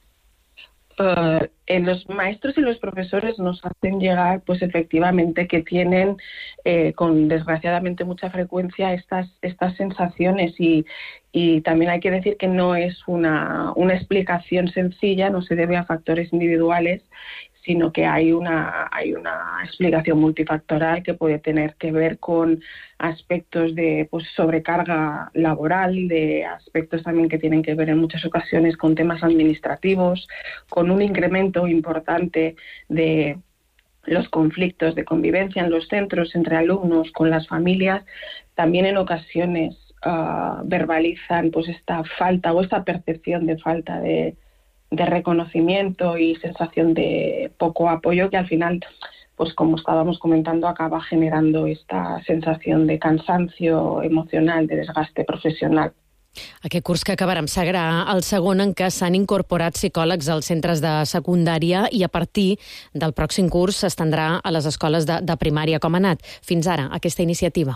En los maestros y los profesores nos hacen llegar, pues efectivamente, que tienen con desgraciadamente mucha frecuencia estas sensaciones y también hay que decir que no es una explicación sencilla, no se debe a factores individuales, sino que hay una explicación multifactorial que puede tener que ver con aspectos de pues, sobrecarga laboral, de aspectos también que tienen que ver en muchas ocasiones con temas administrativos, con un incremento importante de los conflictos de convivencia en los centros entre alumnos, con las familias. También en ocasiones verbalizan pues esta falta o esta percepción de falta de reconocimiento y sensación de poco apoyo que al final, pues como estábamos comentando, acaba generando esta sensación de cansancio emocional, de desgaste profesional. Aquest curs que acabarem serà el segon en què s'han incorporat psicòlegs als centres de secundària i a partir del pròxim curs s'estendrà a les escoles de primària. Com ha anat fins ara aquesta iniciativa?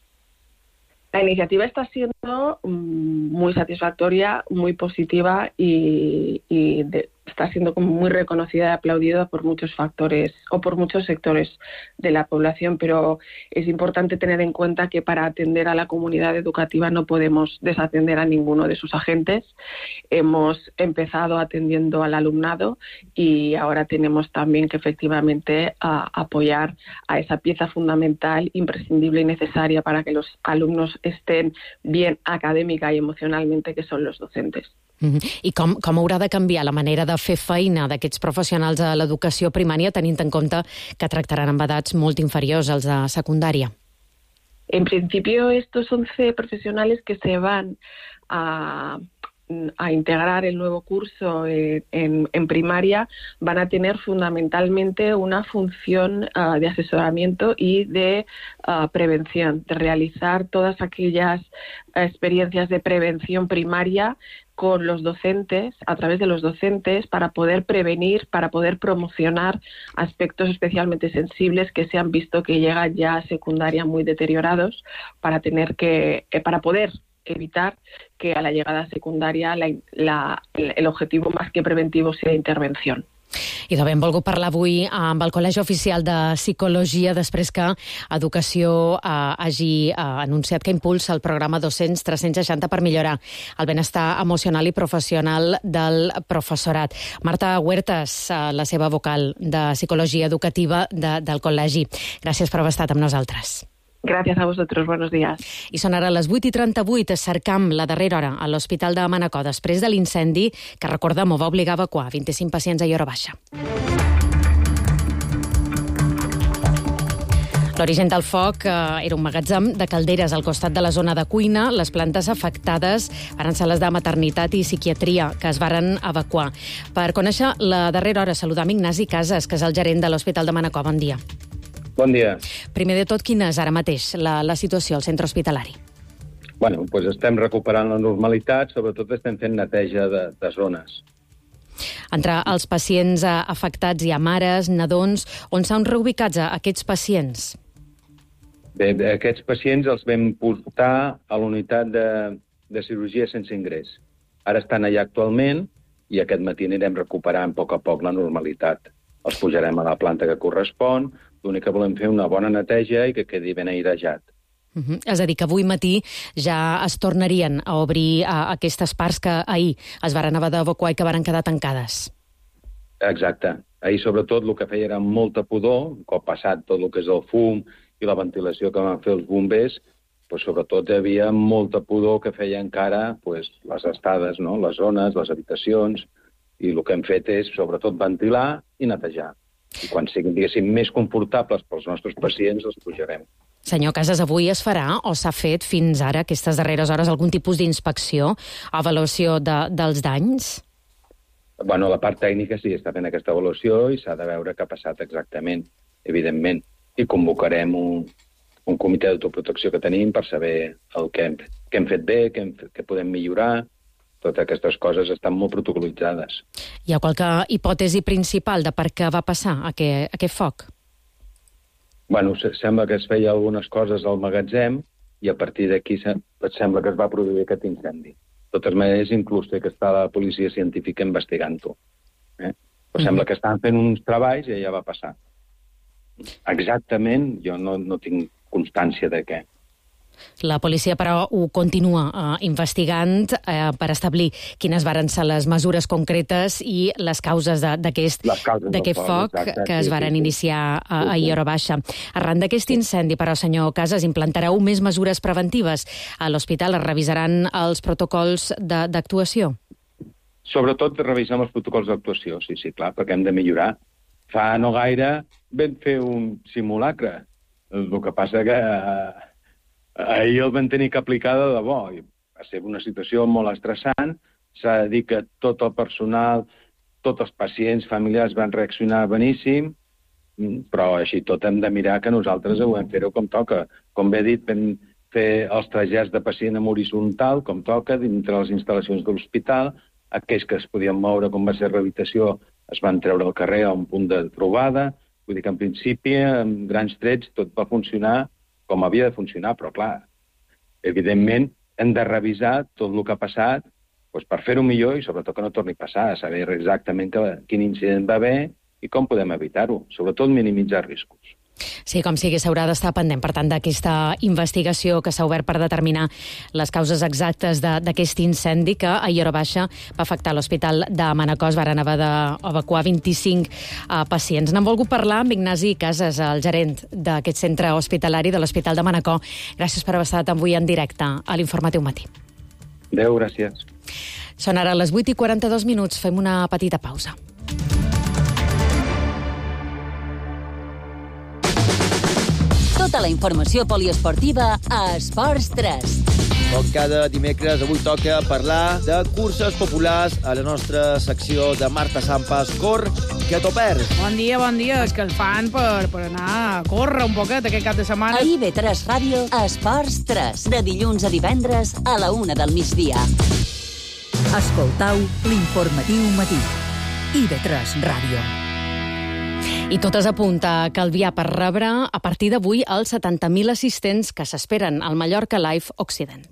La iniciativa está siendo muy satisfactoria, muy positiva y está siendo como muy reconocida y aplaudida por muchos factores o por muchos sectores de la población, pero es importante tener en cuenta que para atender a la comunidad educativa no podemos desatender a ninguno de sus agentes. Hemos empezado atendiendo al alumnado y ahora tenemos también que efectivamente apoyar a esa pieza fundamental, imprescindible y necesaria para que los alumnos estén bien académica y emocionalmente, que son los docentes. I com haurà de canviar la manera de fer feina d'aquests professionals a l'educació primària, tenint en compte que tractaran amb edats molt inferiors als de secundària? En principio, estos 11 profesionales que se van a integrar el nuevo curso en primaria van a tener fundamentalmente una función de asesoramiento y de prevención, de realizar todas aquellas experiencias de prevención primaria con los docentes, a través de los docentes, para poder prevenir, para poder promocionar aspectos especialmente sensibles que se han visto que llegan ya a secundaria muy deteriorados, para poder evitar que a la llegada a secundaria el objetivo más que preventivo sea intervención. I de ben volgut parlar avui amb el Col·legi Oficial de Psicologia després que Educació hagi anunciat que impulsa el programa 200-360 per millorar el benestar emocional i professional del professorat. Marta Huertas, la seva vocal de Psicologia Educativa del Col·legi. Gràcies per haver estat amb nosaltres. Gracias a vosotros, buenos días. I són ara les 8:38, cercam la darrera hora a l'Hospital de Manacor després de l'incendi que, recordem, va obligar a evacuar 25 pacients a Llora Baixa. L'origen del foc era un magatzem de calderes al costat de la zona de cuina. Les plantes afectades van ser les de maternitat i psiquiatria, que es varen evacuar. Per conèixer la darrera hora, saludam Ignasi Casas, que és el gerent de l'Hospital de Manacor. Bon dia. Bon dia. Primer de tot, quina és ara mateix la situació al centre hospitalari? Bueno, doncs estem recuperant la normalitat, sobretot estem fent neteja de zones. Entre els pacients afectats hi ha mares, nadons. On s'han reubicats aquests pacients? Bé, aquests pacients els vam portar a la unitat de cirurgia sense ingrés. Ara estan allà actualment i aquest matí anirem recuperant a poc la normalitat. Els pujarem a la planta que correspon. L'únic que volem fer una bona neteja i que quedi ben airejat. És a dir, que avui matí ja es tornarien a obrir aquestes parts que ahir es varen haver d'evacuar i que varen quedar tancades. Exacte. Ahir, sobretot, el que feia era molta pudor, un cop passat tot el que és el fum i la ventilació que van fer els bombers, pues, sobretot hi havia molta pudor que feia encara pues, les estades, no? Les zones, les habitacions, i el que hem fet és, sobretot, ventilar i netejar. I quan siguin, diguéssim, més confortables pels nostres pacients, els pujarem. Senyor Casas, avui es farà o s'ha fet fins ara, aquestes darreres hores, algun tipus d'inspecció, avaluació dels danys? Bueno, la part tècnica sí, està fent aquesta avaluació i s'ha de veure què ha passat exactament, evidentment. I convocarem un comitè d'autoprotecció que tenim per saber el que hem fet bé, què podem millorar. Totes aquestes coses estan molt protocolitzades. Hi ha qualque hipòtesi principal de per què va passar aquest foc? Bueno, sembla que es feia algunes coses al magatzem i a partir d'aquí sembla que es va produir aquest incendi. De totes maneres, inclús té que està la policia científica investigant-ho. Però sembla que estan fent uns treballs i ja va passar. Exactament, jo no tinc constància de què. La policia, però, ho continua investigant per establir quines varen ser les mesures concretes i les causes d'aquest foc que es varen iniciar ahir a hora baixa. Arran d'aquest incendi, però, senyor Casas, implantareu més mesures preventives a l'hospital? Es revisaran els protocols d'actuació? Sobretot revisar els protocols d'actuació, sí, clar, perquè hem de millorar. Fa no gaire vam fer un simulacre. El que passa que ahir el vam tenir que aplicar de debò. Va ser una situació molt estressant. S'ha de dir que tot el personal, tots els pacients familiars van reaccionar beníssim, però així tot hem de mirar que nosaltres ho vam fer-ho com toca. Com bé dit, vam fer els trasllats de pacient en horitzontal, com toca, dintre les instal·lacions de l'hospital. Aquells que es podien moure, com va ser rehabilitació, es van treure al carrer a un punt de trobada. Vull dir que, en principi, amb grans trets, tot va funcionar com havia de funcionar, però, clar, evidentment, hem de revisar tot el que ha passat per fer-ho millor i, sobretot, que no torni a passar, saber exactament quin incident va haver i com podem evitar-ho, sobretot minimitzar riscos. Sí, com sigui, s'haurà d'estar pendent, per tant, d'aquesta investigació que s'ha obert per determinar les causes exactes d'aquest incendi que ahir a hora baixa va afectar l'Hospital de Manacor. Varen haver d'evacuar 25 pacients. N'han volgut parlar amb Ignasi Casas, el gerent d'aquest centre hospitalari de l'Hospital de Manacor. Gràcies per haver estat avui en directe a l'Informatiu Matí. Adéu, gràcies. Són ara les 8:42. Fem una petita pausa. Tota la informació poliesportiva a Esports 3. Com cada dimecres, avui toca parlar de curses populars a la nostra secció de Marta Sampas. Cor, que t'ho perds. Bon dia. És que el fan per anar a córrer un poquet aquest cap de setmana. A IB3 Ràdio, Esports 3. De dilluns a divendres a la 1 del migdia. Escoltau l'Informatiu Matí. IB3 Ràdio. I tot és a punt a Calvià per rebre a partir d'avui els 70.000 assistents que s'esperen al Mallorca Live Occident.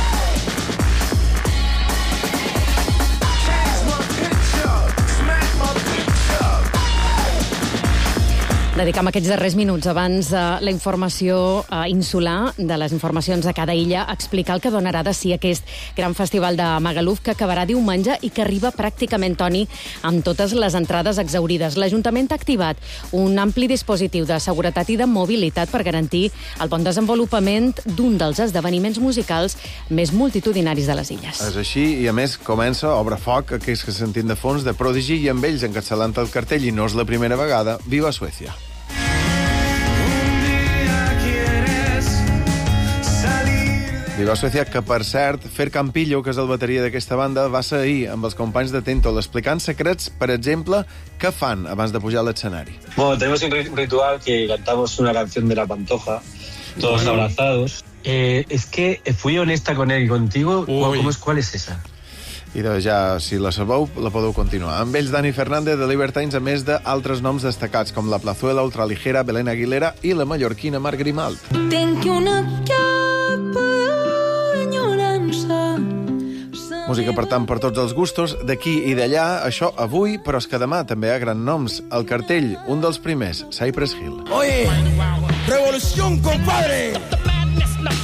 Dedicam aquests darrers minuts abans la informació insular de les informacions de cada illa a explicar el que donarà de si aquest gran festival de Magaluf que acabarà diumenge i que arriba pràcticament, Toni, amb totes les entrades exhaurides. L'Ajuntament ha activat un ampli dispositiu de seguretat i de mobilitat per garantir el bon desenvolupament d'un dels esdeveniments musicals més multitudinaris de les illes. És així, i a més comença Obre Foc, aquells que sentim de fons, de Prodigy, i amb ells encapçalant el cartell, i no és la primera vegada, Viva Suècia. Viva Suècia, que per cert, Fer Campillo, que és el bateria d'aquesta banda, va ser ahir amb els companys de Tentol explicant secrets, per exemple, què fan abans de pujar a l'escenari. Bueno, tenemos un ritual que cantamos una canción de La Pantoja, todos abrazados. Es que fui honesta con él y contigo. ¿Cuál es esa? I doncs ja, si la sabeu, la podeu continuar. Amb ells, Dani Fernández, de Libertines, a més d'altres noms destacats, com la Plazuela, Ultraligera, Belén Aguilera i la mallorquina Marc Grimalt. Tenc una capa d'enyorança. Música, per tant, per tots els gustos, d'aquí i d'allà, això avui, però és que demà també hi ha grans noms. El cartell, un dels primers, Cypress Hill. Oye, revolución, compadre.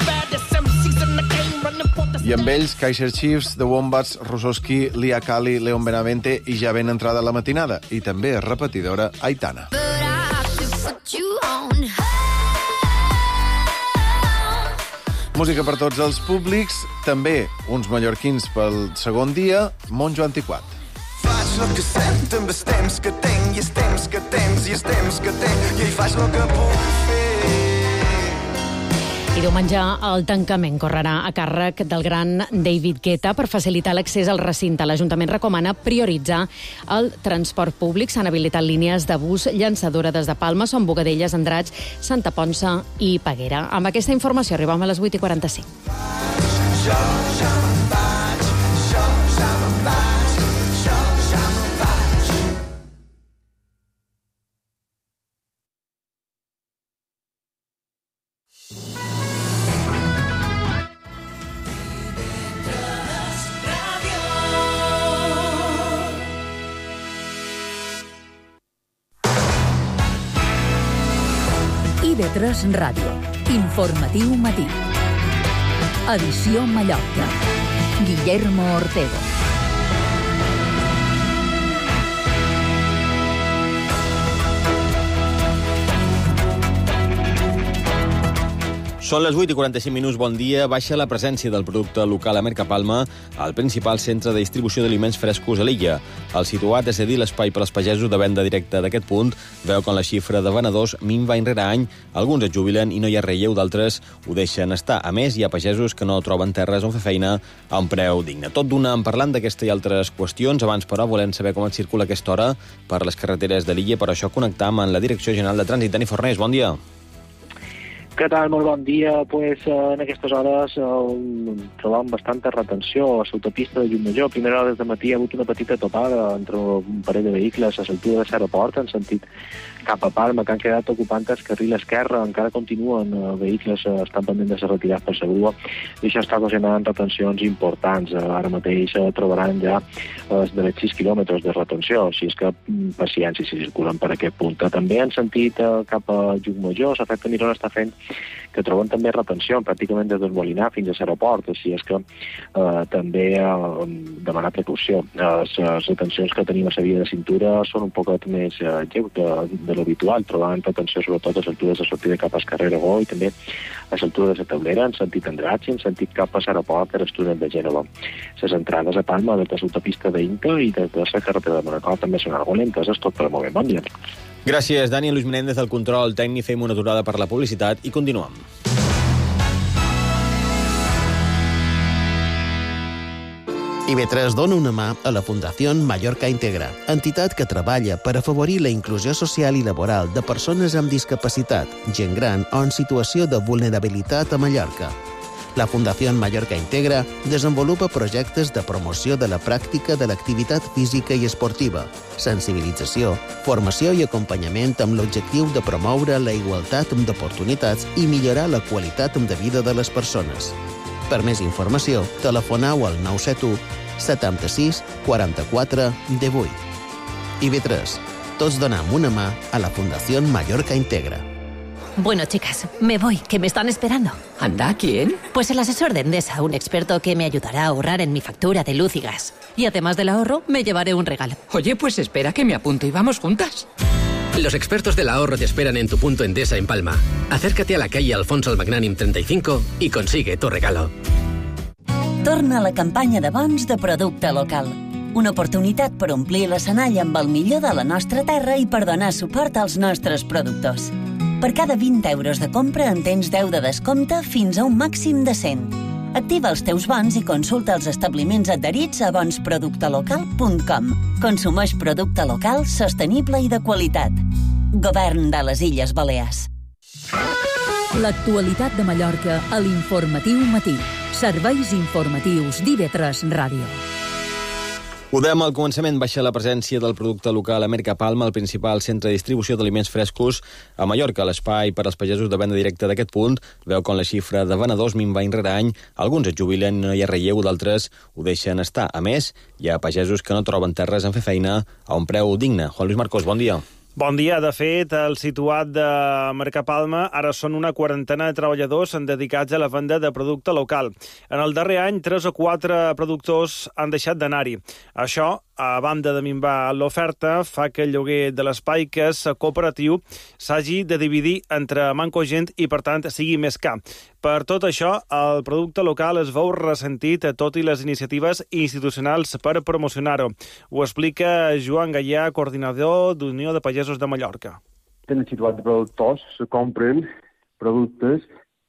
I amb ells, Kaiser Chiefs, The Wombats, Rusoski, Lia Kali, Leon Benavente i ja ben entrada la matinada. I també repetidora Aitana. Música per tots els públics, també uns mallorquins pel segon dia, Monjo Antiquat. Faig el que sent amb els temps que tenc i els temps que tens i els temps que tenc i hi faig el que puc fer. I diumenge el tancament correrà a càrrec del gran David Guetta per facilitar l'accés al recinte. L'Ajuntament recomana prioritzar el transport públic. S'han habilitat línies de bus llançadora des de Palma, Son Bogadelles, Andratx, Santa Ponça i Peguera. Amb aquesta informació arribem a les 8:45. IB3 Ràdio. Informatiu matí. Edició Mallorca. Guillermo Ortego. Són les 8:45, bon dia. Baixa la presència del producte local a Mercapalma, el principal centre de distribució d'aliments frescos a l'illa. El situat, és a dir, l'espai per als pagesos de venda directa d'aquest punt, veu com la xifra de venedors minva any rere any. Alguns es jubilen i no hi ha relleu, d'altres ho deixen estar. A més, hi ha pagesos que no troben terres on fer feina a un preu digne. Tot d'una, parlant d'aquesta i altres qüestions. Abans, però, volem saber com et circula a aquesta hora per les carreteres de l'illa. Per això connectam amb la Direcció General de Trànsit. Dani Fornés, bon dia. Què tal? Molt bon dia. En aquestes hores trobam bastanta retenció a l'autopista de Llucmajor. A primera hora de matí hi ha hagut una petita topada entre un parell de vehicles a l'altura de l'aeroport en sentit cap a Palma, que han quedat ocupant el carril esquerre. Encara continuen vehicles, estan pendents de ser retirats per la grua, i això està ocasionant retencions importants. Ara mateix trobaran ja els darrers 6 quilòmetres de retenció, així és que paciència si circulen per aquest punt. També en sentit cap a Llucmajor, l'efecte Mirona està fent que troben també retenció pràcticament des del Molinar fins a l'aeroport, així és que també demanar precaució. Les retencions que tenim a la via de cintura són un poquet més lleus de l'habitual, trobant retenció sobretot a les altures de sortida cap a Escarreragó i també a l'altura de la Taulera, en sentit Andratx i en sentit cap a l'aeroport per l'Estudent de Gènova. Les entrades a Palma des de l'autopista d'Inca i des de la carretera de Manacor també són algo lentes. És tot per el moment. Bon dia. Gràcies, Dani. Luis Menéndez, del control tècnic. Fem una aturada per la publicitat i continuem. IB3 dona una mà a la Fundació Mallorca Integra, entitat que treballa per afavorir la inclusió social i laboral de persones amb discapacitat, gent gran o en situació de vulnerabilitat a Mallorca. La Fundació Mallorca Integra desenvolupa projectes de promoció de la pràctica de l'activitat física i esportiva, sensibilització, formació i acompanyament amb l'objectiu de promoure la igualtat d'oportunitats i millorar la qualitat de vida de les persones. Per més informació, telefoneu al 971 76 44 18. IB3. Tots donem una mà a la Fundació Mallorca Integra. Bueno, chicas, me voy, que me están esperando. ¿Anda? ¿Quién? Pues el asesor de Endesa, un experto que me ayudará a ahorrar en mi factura de luz y gas. Y además del ahorro, me llevaré un regalo. Oye, pues espera que me apunto y vamos juntas. Los expertos del ahorro te esperan en tu punto Endesa en Palma. Acércate a la calle Alfonso el Magnànim 35 y consigue tu regalo. Torna a la campanya de bons de producte local. Una oportunitat per omplir l'escenari amb el millor de la nostra terra i per donar suport als nostres productors. Per cada 20 euros de compra en tens 10 de descompte fins a un màxim de 100. Activa els teus bons i consulta els establiments adherits a bonsproductelocal.com. Consumeix producte local, sostenible i de qualitat. Govern de les Illes Balears. L'actualitat de Mallorca a l'Informatiu Matí. Serveis informatius d'IB3 Ràdio. Ho dèiem al començament, baixa la presència del producte local a Mercapalma, el principal centre de distribució d'aliments frescos a Mallorca. L'espai per als pagesos de venda directa d'aquest punt veu com la xifra de venedors minva any rere any. Alguns es jubilen, no hi ha relleu, d'altres ho deixen estar. A més, hi ha pagesos que no troben terres en fer feina a un preu digne. Juan Luis Marcos, bon dia. Bon dia. De fet, el situat de Mercapalma ara són una quarantena de treballadors dedicats a la venda de producte local. En el darrer any, 3 o 4 productors han deixat d'anar-hi. Això, a banda de minvar l'oferta, fa que el lloguer de l'espai, que és cooperatiu, s'hagi de dividir entre manco gent i, per tant, sigui més car. Per tot això, el producte local es veu ressentit, tot i les iniciatives institucionals per promocionar-ho. Ho explica Joan Gaià, coordinador d'Unió de Pagesos de Mallorca. En el situat de productors se compren productes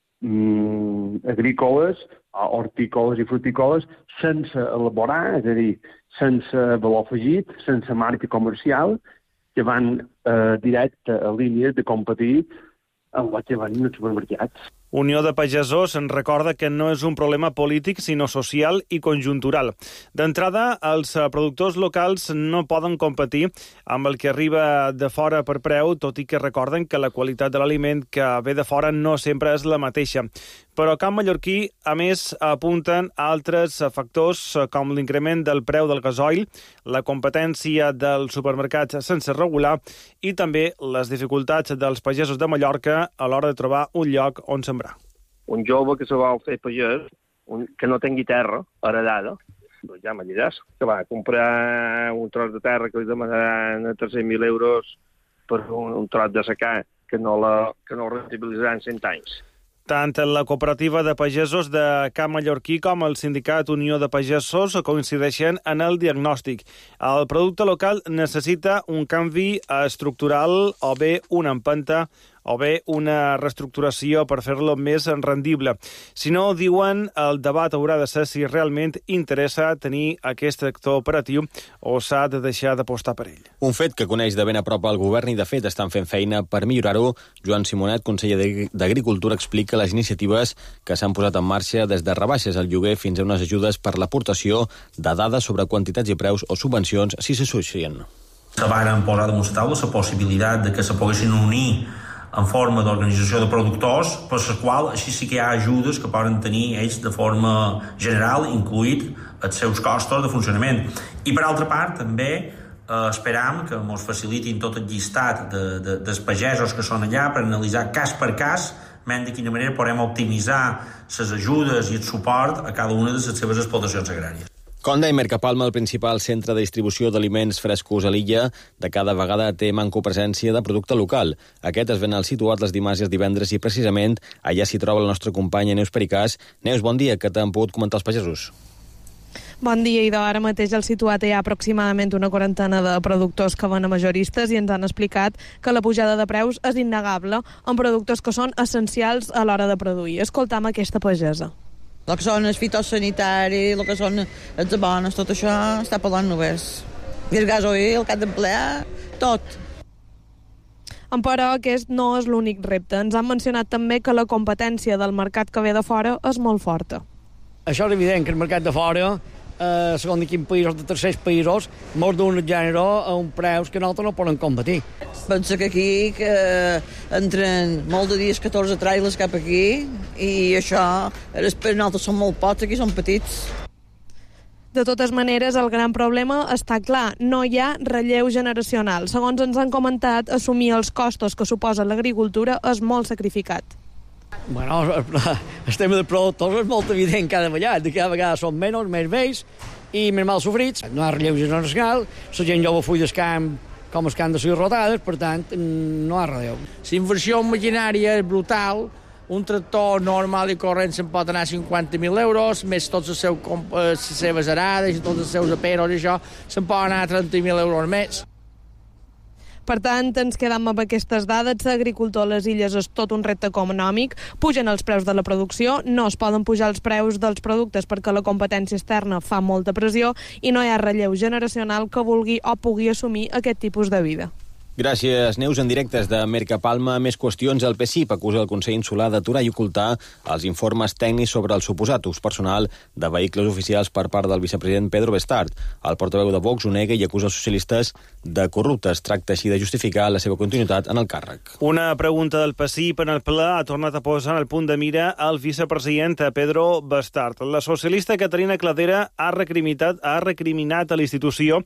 agrícoles, hortícoles i frutícoles sense elaborar, és a dir, sense valor afegit, sense marca comercial, que van directe a línies de competir amb el que van als supermercats. Unió de Pagesos en recorda que no és un problema polític, sinó social i conjuntural. D'entrada, els productors locals no poden competir amb el que arriba de fora per preu, tot i que recorden que la qualitat de l'aliment que ve de fora no sempre és la mateixa. Però Camp Mallorquí, a més, apunten altres factors com l'increment del preu del gasoil, la competència dels supermercats sense regular i també les dificultats dels pagesos de Mallorca a l'hora de trobar un lloc on sembrar. Un jove que se vol fer pagès, que no tingui terra heredada, doncs ja me diràs, que va comprar un tros de terra que li demanaran 300.000 euros per un tros de secà que no rentabilitzaran 100 anys. Tant la cooperativa de pagesos de Camp Mallorquí com el sindicat Unió de Pagesos coincideixen en el diagnòstic. El producte local necessita un canvi estructural o bé una empenta o bé una reestructuració per fer-lo més rendible. Si no, diuen, el debat haurà de ser si realment interessa tenir aquest sector operatiu o s'ha de deixar d'apostar per ell. Un fet que coneix de ben a prop el govern i, de fet, estan fent feina per millorar-ho. Joan Simonet, conseller d'Agricultura, explica les iniciatives que s'han posat en marxa des de rebaixes al lloguer fins a unes ajudes per l'aportació de dades sobre quantitats i preus o subvencions si s'associen. Se van posar damunt la taula la possibilitat de que se poguessin unir en forma d'organització de productors, per la qual així sí que hi ha ajudes que poden tenir ells de forma general, incluït els seus costos de funcionament. I per altra part, també esperam que ens facilitin tot el llistat dels pagesos que són allà per analitzar cas per cas de quina manera podem optimitzar les ajudes i el suport a cada una de les seves explotacions agràries. Com deia Mercapalma, el principal centre de distribució d'aliments frescos a l'illa, de cada vegada té manco presència de producte local. Aquest es ven al situat les dimarts i els divendres i precisament allà s'hi troba la nostra companya Neus Pericàs. Neus, bon dia, què t'han pogut comentar els pagesos? Bon dia, Idò. Ara mateix al situat hi ha aproximadament una quarantena de productors que van a majoristes i ens han explicat que la pujada de preus és innegable en productes que són essencials a l'hora de produir. Escoltam aquesta pagesa. El que són els fitosanitaris, el que són els abonos, tot això està pelant només. I el gasoil, el que han d'emplear, tot. Però aquest no és l'únic repte. Ens han mencionat també que la competència del mercat que ve de fora és molt forta. Això és evident que el mercat de fora, segons de quins països, de tercers països, molts d'un gènere a uns preus que nosaltres no poden competir. Pensa que aquí entren molt de dies 14 trailers cap aquí i això, per nosaltres són molt pocs, aquí són petits. De totes maneres, el gran problema està clar, no hi ha relleu generacional. Segons ens han comentat, assumir els costos que suposa l'agricultura és molt sacrificat. Bueno, el tema de productors és molt evident cada vegada són menys, més vells i més mal sofrits. No hi ha relleu generacional, la gent jove full del camp com els que han de ser rotades, per tant, no hi ha relleu. La inversió en maquinària és brutal, un tractor normal i corrent se'n pot anar a 50.000 euros, més tots les seves arades i tots els seus aperos i això, se'n pot anar a 30.000 euros més. Per tant, ens quedam amb aquestes dades. L'agricultor a les illes és tot un repte econòmic. Pugen els preus de la producció, no es poden pujar els preus dels productes perquè la competència externa fa molta pressió i no hi ha relleu generacional que vulgui o pugui assumir aquest tipus de vida. Gràcies, Neus. En directes de Mercapalma, més qüestions. El PSIP acusa el Consell Insular d'aturar i ocultar els informes tècnics sobre el suposat ús personal de vehicles oficials per part del vicepresident Pedro Bestart. El portaveu de Vox ho nega i acusa els socialistes de corruptes. Tracta així de justificar la seva continuïtat en el càrrec. Una pregunta del PSIP en el ple ha tornat a posar en el punt de mira el vicepresident Pedro Bestart. La socialista Caterina Cladera ha recriminat a la institució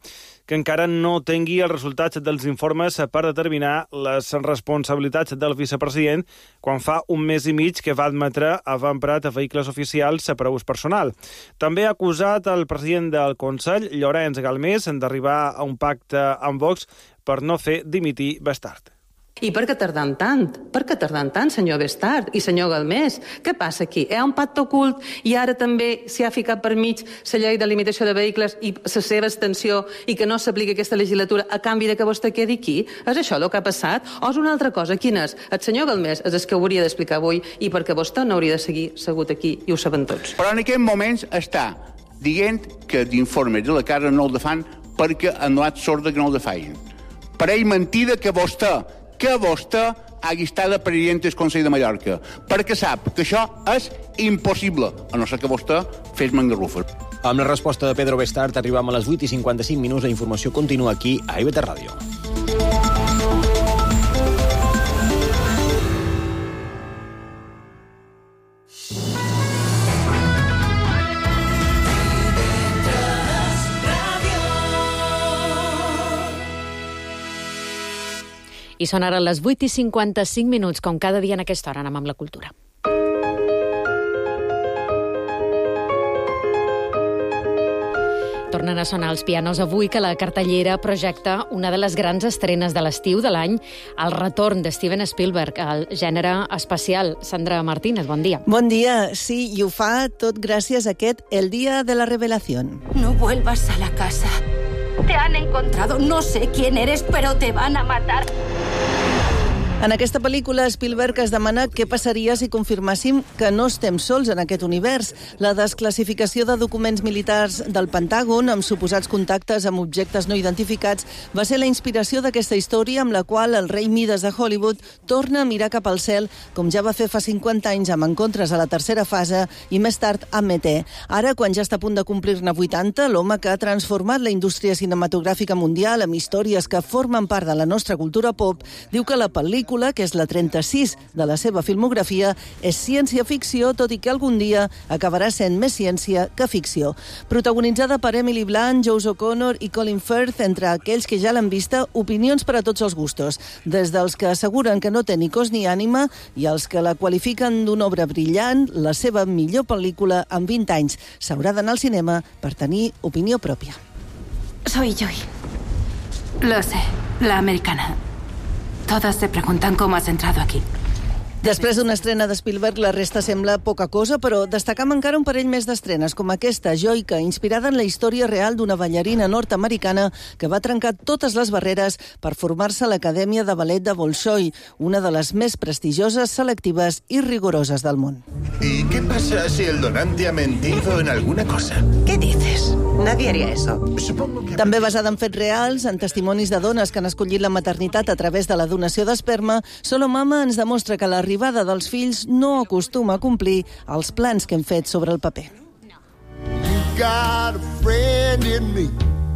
que encara no tingui els resultats dels informes per determinar les responsabilitats del vicepresident quan fa un mes i mig que va admetre haver emprat vehicles oficials per a ús personal. També ha acusat el president del Consell, Llorenç Galmés, d'arribar a un pacte amb Vox per no fer dimitir Bestart. I per què tardam tant? Per què tardam tant, senyor Bestart i senyor Galmés? Què passa aquí? Hi ha un pacte ocult i ara també s'hi ha ficat per mig la llei de limitació de vehicles i la seva extensió i que no s'aplica aquesta legislatura a canvi de que vostè quedi aquí? És això el que ha passat? O és una altra cosa? Quin és? El senyor Galmés és el que ho hauria d'explicar avui i perquè vostè no hauria de seguir segut aquí i ho saben tots. Però en aquests moments està dient que d'informes de la casa no el defan perquè han donat sorda que no el defaien. Per ell mentida que vostè hagi estat de president del Consell de Mallorca, perquè sap que això és impossible, a no ser que vostè fes mangarrufes. Amb la resposta de Pedro Bestart arribam a les 8:55. La informació continua aquí a IBT Ràdio. I són ara les 8:55, com cada dia en aquesta hora anem amb la cultura. Tornen a sonar els pianos avui que la cartellera projecta una de les grans estrenes de l'estiu de l'any, el retorn de Steven Spielberg al gènere espacial. Sandra Martínez, bon dia. Bon dia, sí, i ho fa tot gràcies a aquest El Día de la Revelación. No vuelvas a la casa. Te han encontrado. No sé quién eres, pero te van a matar. En aquesta pel·lícula, Spielberg es demana què passaria si confirmàssim que no estem sols en aquest univers. La desclassificació de documents militars del Pentàgon amb suposats contactes amb objectes no identificats va ser la inspiració d'aquesta història amb la qual el rei Mides de Hollywood torna a mirar cap al cel, com ja va fer fa 50 anys amb Encontres a la tercera fase i més tard amb ET. Ara, quan ja està a punt de complir-ne 80, l'home que ha transformat la indústria cinematogràfica mundial amb històries que formen part de la nostra cultura pop, diu que la pel·lícula, que és la 36 de la seva filmografia, és ciència-ficció, tot i que algun dia acabarà sent més ciència que ficció. Protagonitzada per Emily Blunt, Jose O'Connor i Colin Firth, entre aquells que ja l'han vista, opinions per a tots els gustos, des dels que asseguren que no té ni cos ni ànima i els que la qualifiquen d'una obra brillant, la seva millor pel·lícula en 20 anys. S'haurà d'anar al cinema per tenir opinió pròpia. Soy Joy. Lo sé, la americana. Todas se preguntan cómo has entrado aquí. Després d'una estrena de Spielberg, la resta sembla poca cosa, però destacam encara un parell més d'estrenes, com aquesta, Joica, inspirada en la història real d'una ballarina nord-americana que va trencar totes les barreres per formar-se a l'Acadèmia de Ballet de Bolshoi, una de les més prestigioses, selectives i rigoroses del món. ¿Y qué pasa si el donante ha mentido en alguna cosa? ¿Qué dices? Nadie haría eso. També basada en fets reals, en testimonis de dones que han escollit la maternitat a través de la donació d'esperma, Solo Mama ens demostra que l'arribada dels fills no acostuma a complir els plans que hem fet sobre el paper. You got a friend in me.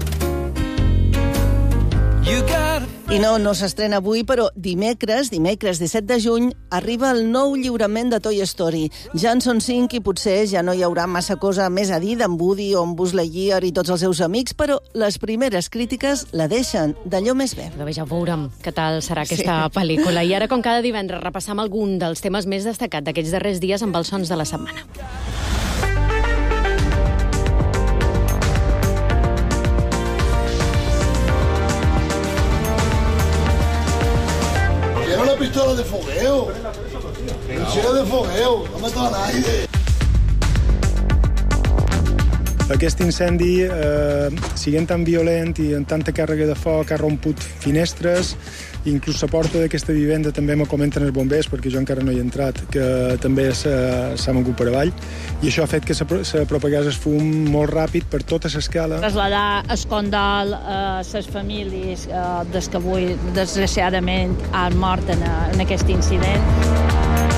I no s'estrena avui, però dimecres 17 de juny, arriba el nou lliurament de Toy Story. Ja en són 5 i potser ja no hi haurà massa cosa més a dir d'en Woody o en Buzz Lightyear i tots els seus amics, però les primeres crítiques la deixen d'allò més bé. Però ja veurem què tal serà aquesta pel·lícula. I ara, com cada divendres, repassam algun dels temes més destacats d'aquests darrers dies amb els sons de la setmana. Quiero la pistola de fogueo. Pistola de fogueo. No me toca nadie. Aquest incendi, sent tan violent i amb tanta càrrega de foc, ha romput finestres, inclús la porta d'aquesta vivenda també me comenten els bombers, perquè jo encara no hi he entrat, que també s'ha mogut per avall, i això ha fet que se propagés el fum molt ràpid per tota l'escala. Traslladar el condol a les famílies des que avui, desgraciadament, han mort en aquest incident.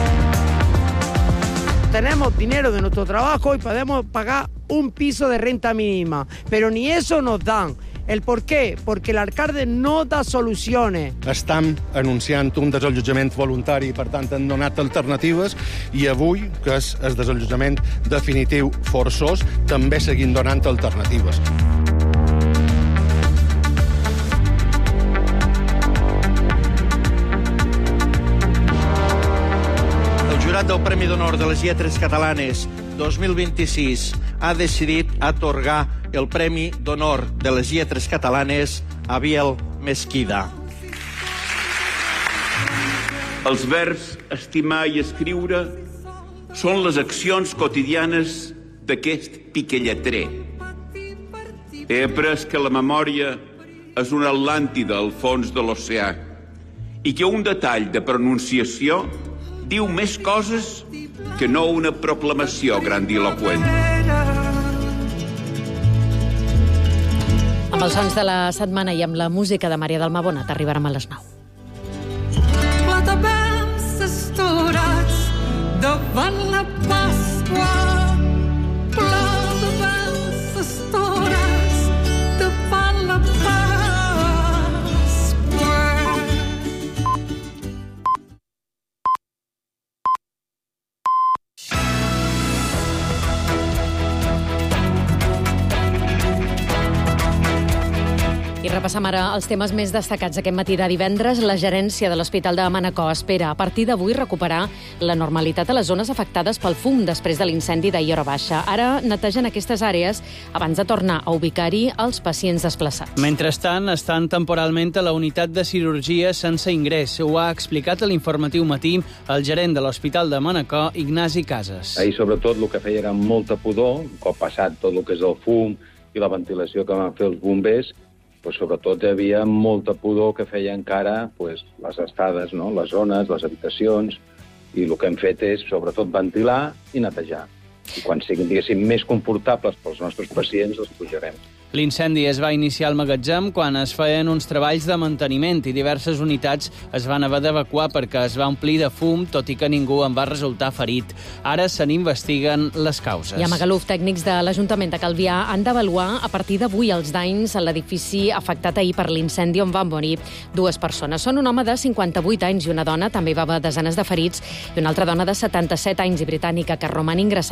Tenemos dinero de nuestro trabajo y podemos pagar un piso de renta mínima, pero ni eso nos dan. ¿El por qué? Porque el alcalde no da soluciones. Estam anunciant un desallotjament voluntari, per tant, han donat alternatives, i avui, que és el desallotjament definitiu forçós, també seguim donant alternatives. Jurat del Premi d'Honor de les Lletres Catalanes 2026 ha decidit atorgar el Premi d'Honor de les Lletres Catalanes a Biel Mesquida. Els verbs estimar i escriure són les accions quotidianes d'aquest piquelletrer. He après que la memòria és una Atlàntida al fons de l'oceà i que un detall de pronunciació diu més coses que no una proclamació grandiloqüent. Amb els sons de la setmana i amb la música de Maria del Mabonat arribarem a les 9. Platabels estorats davant la Pasqua. Platabels estorats davant la Pasqua. I repassam ara els temes més destacats aquest matí de divendres. La gerència de l'Hospital de Manacor espera a partir d'avui recuperar la normalitat a les zones afectades pel fum després de l'incendi d'ahir hora baixa. Ara netegen aquestes àrees abans de tornar a ubicar-hi els pacients desplaçats. Mentrestant, estan temporalment a la unitat de cirurgia sense ingrés. Ho ha explicat a l'informatiu matí el gerent de l'Hospital de Manacor, Ignasi Casas. Ahir, sobretot, el que feia era molta pudor, un cop passat tot el que és el fum i la ventilació que van fer els bombers, pues, sobretot hi havia molta pudor que feia encara pues, les estades, no? Les zones, les habitacions, i el que hem fet és, sobretot, ventilar i netejar. I quan siguin, diguéssim, més confortables pels nostres pacients, els pujarem. L'incendi es va iniciar al magatzem quan es feien uns treballs de manteniment i diverses unitats es van haver d'evacuar perquè es va omplir de fum, tot i que ningú en va resultar ferit. Ara se n'investiguen les causes. I a Magaluf, tècnics de l'Ajuntament de Calvià han d'avaluar a partir d'avui els danys a l'edifici afectat ahir per l'incendi on van morir 2 persones. Són un home de 58 anys i una dona, també va haver desenes de ferits, i una altra dona de 77 anys i britànica que roman ingressada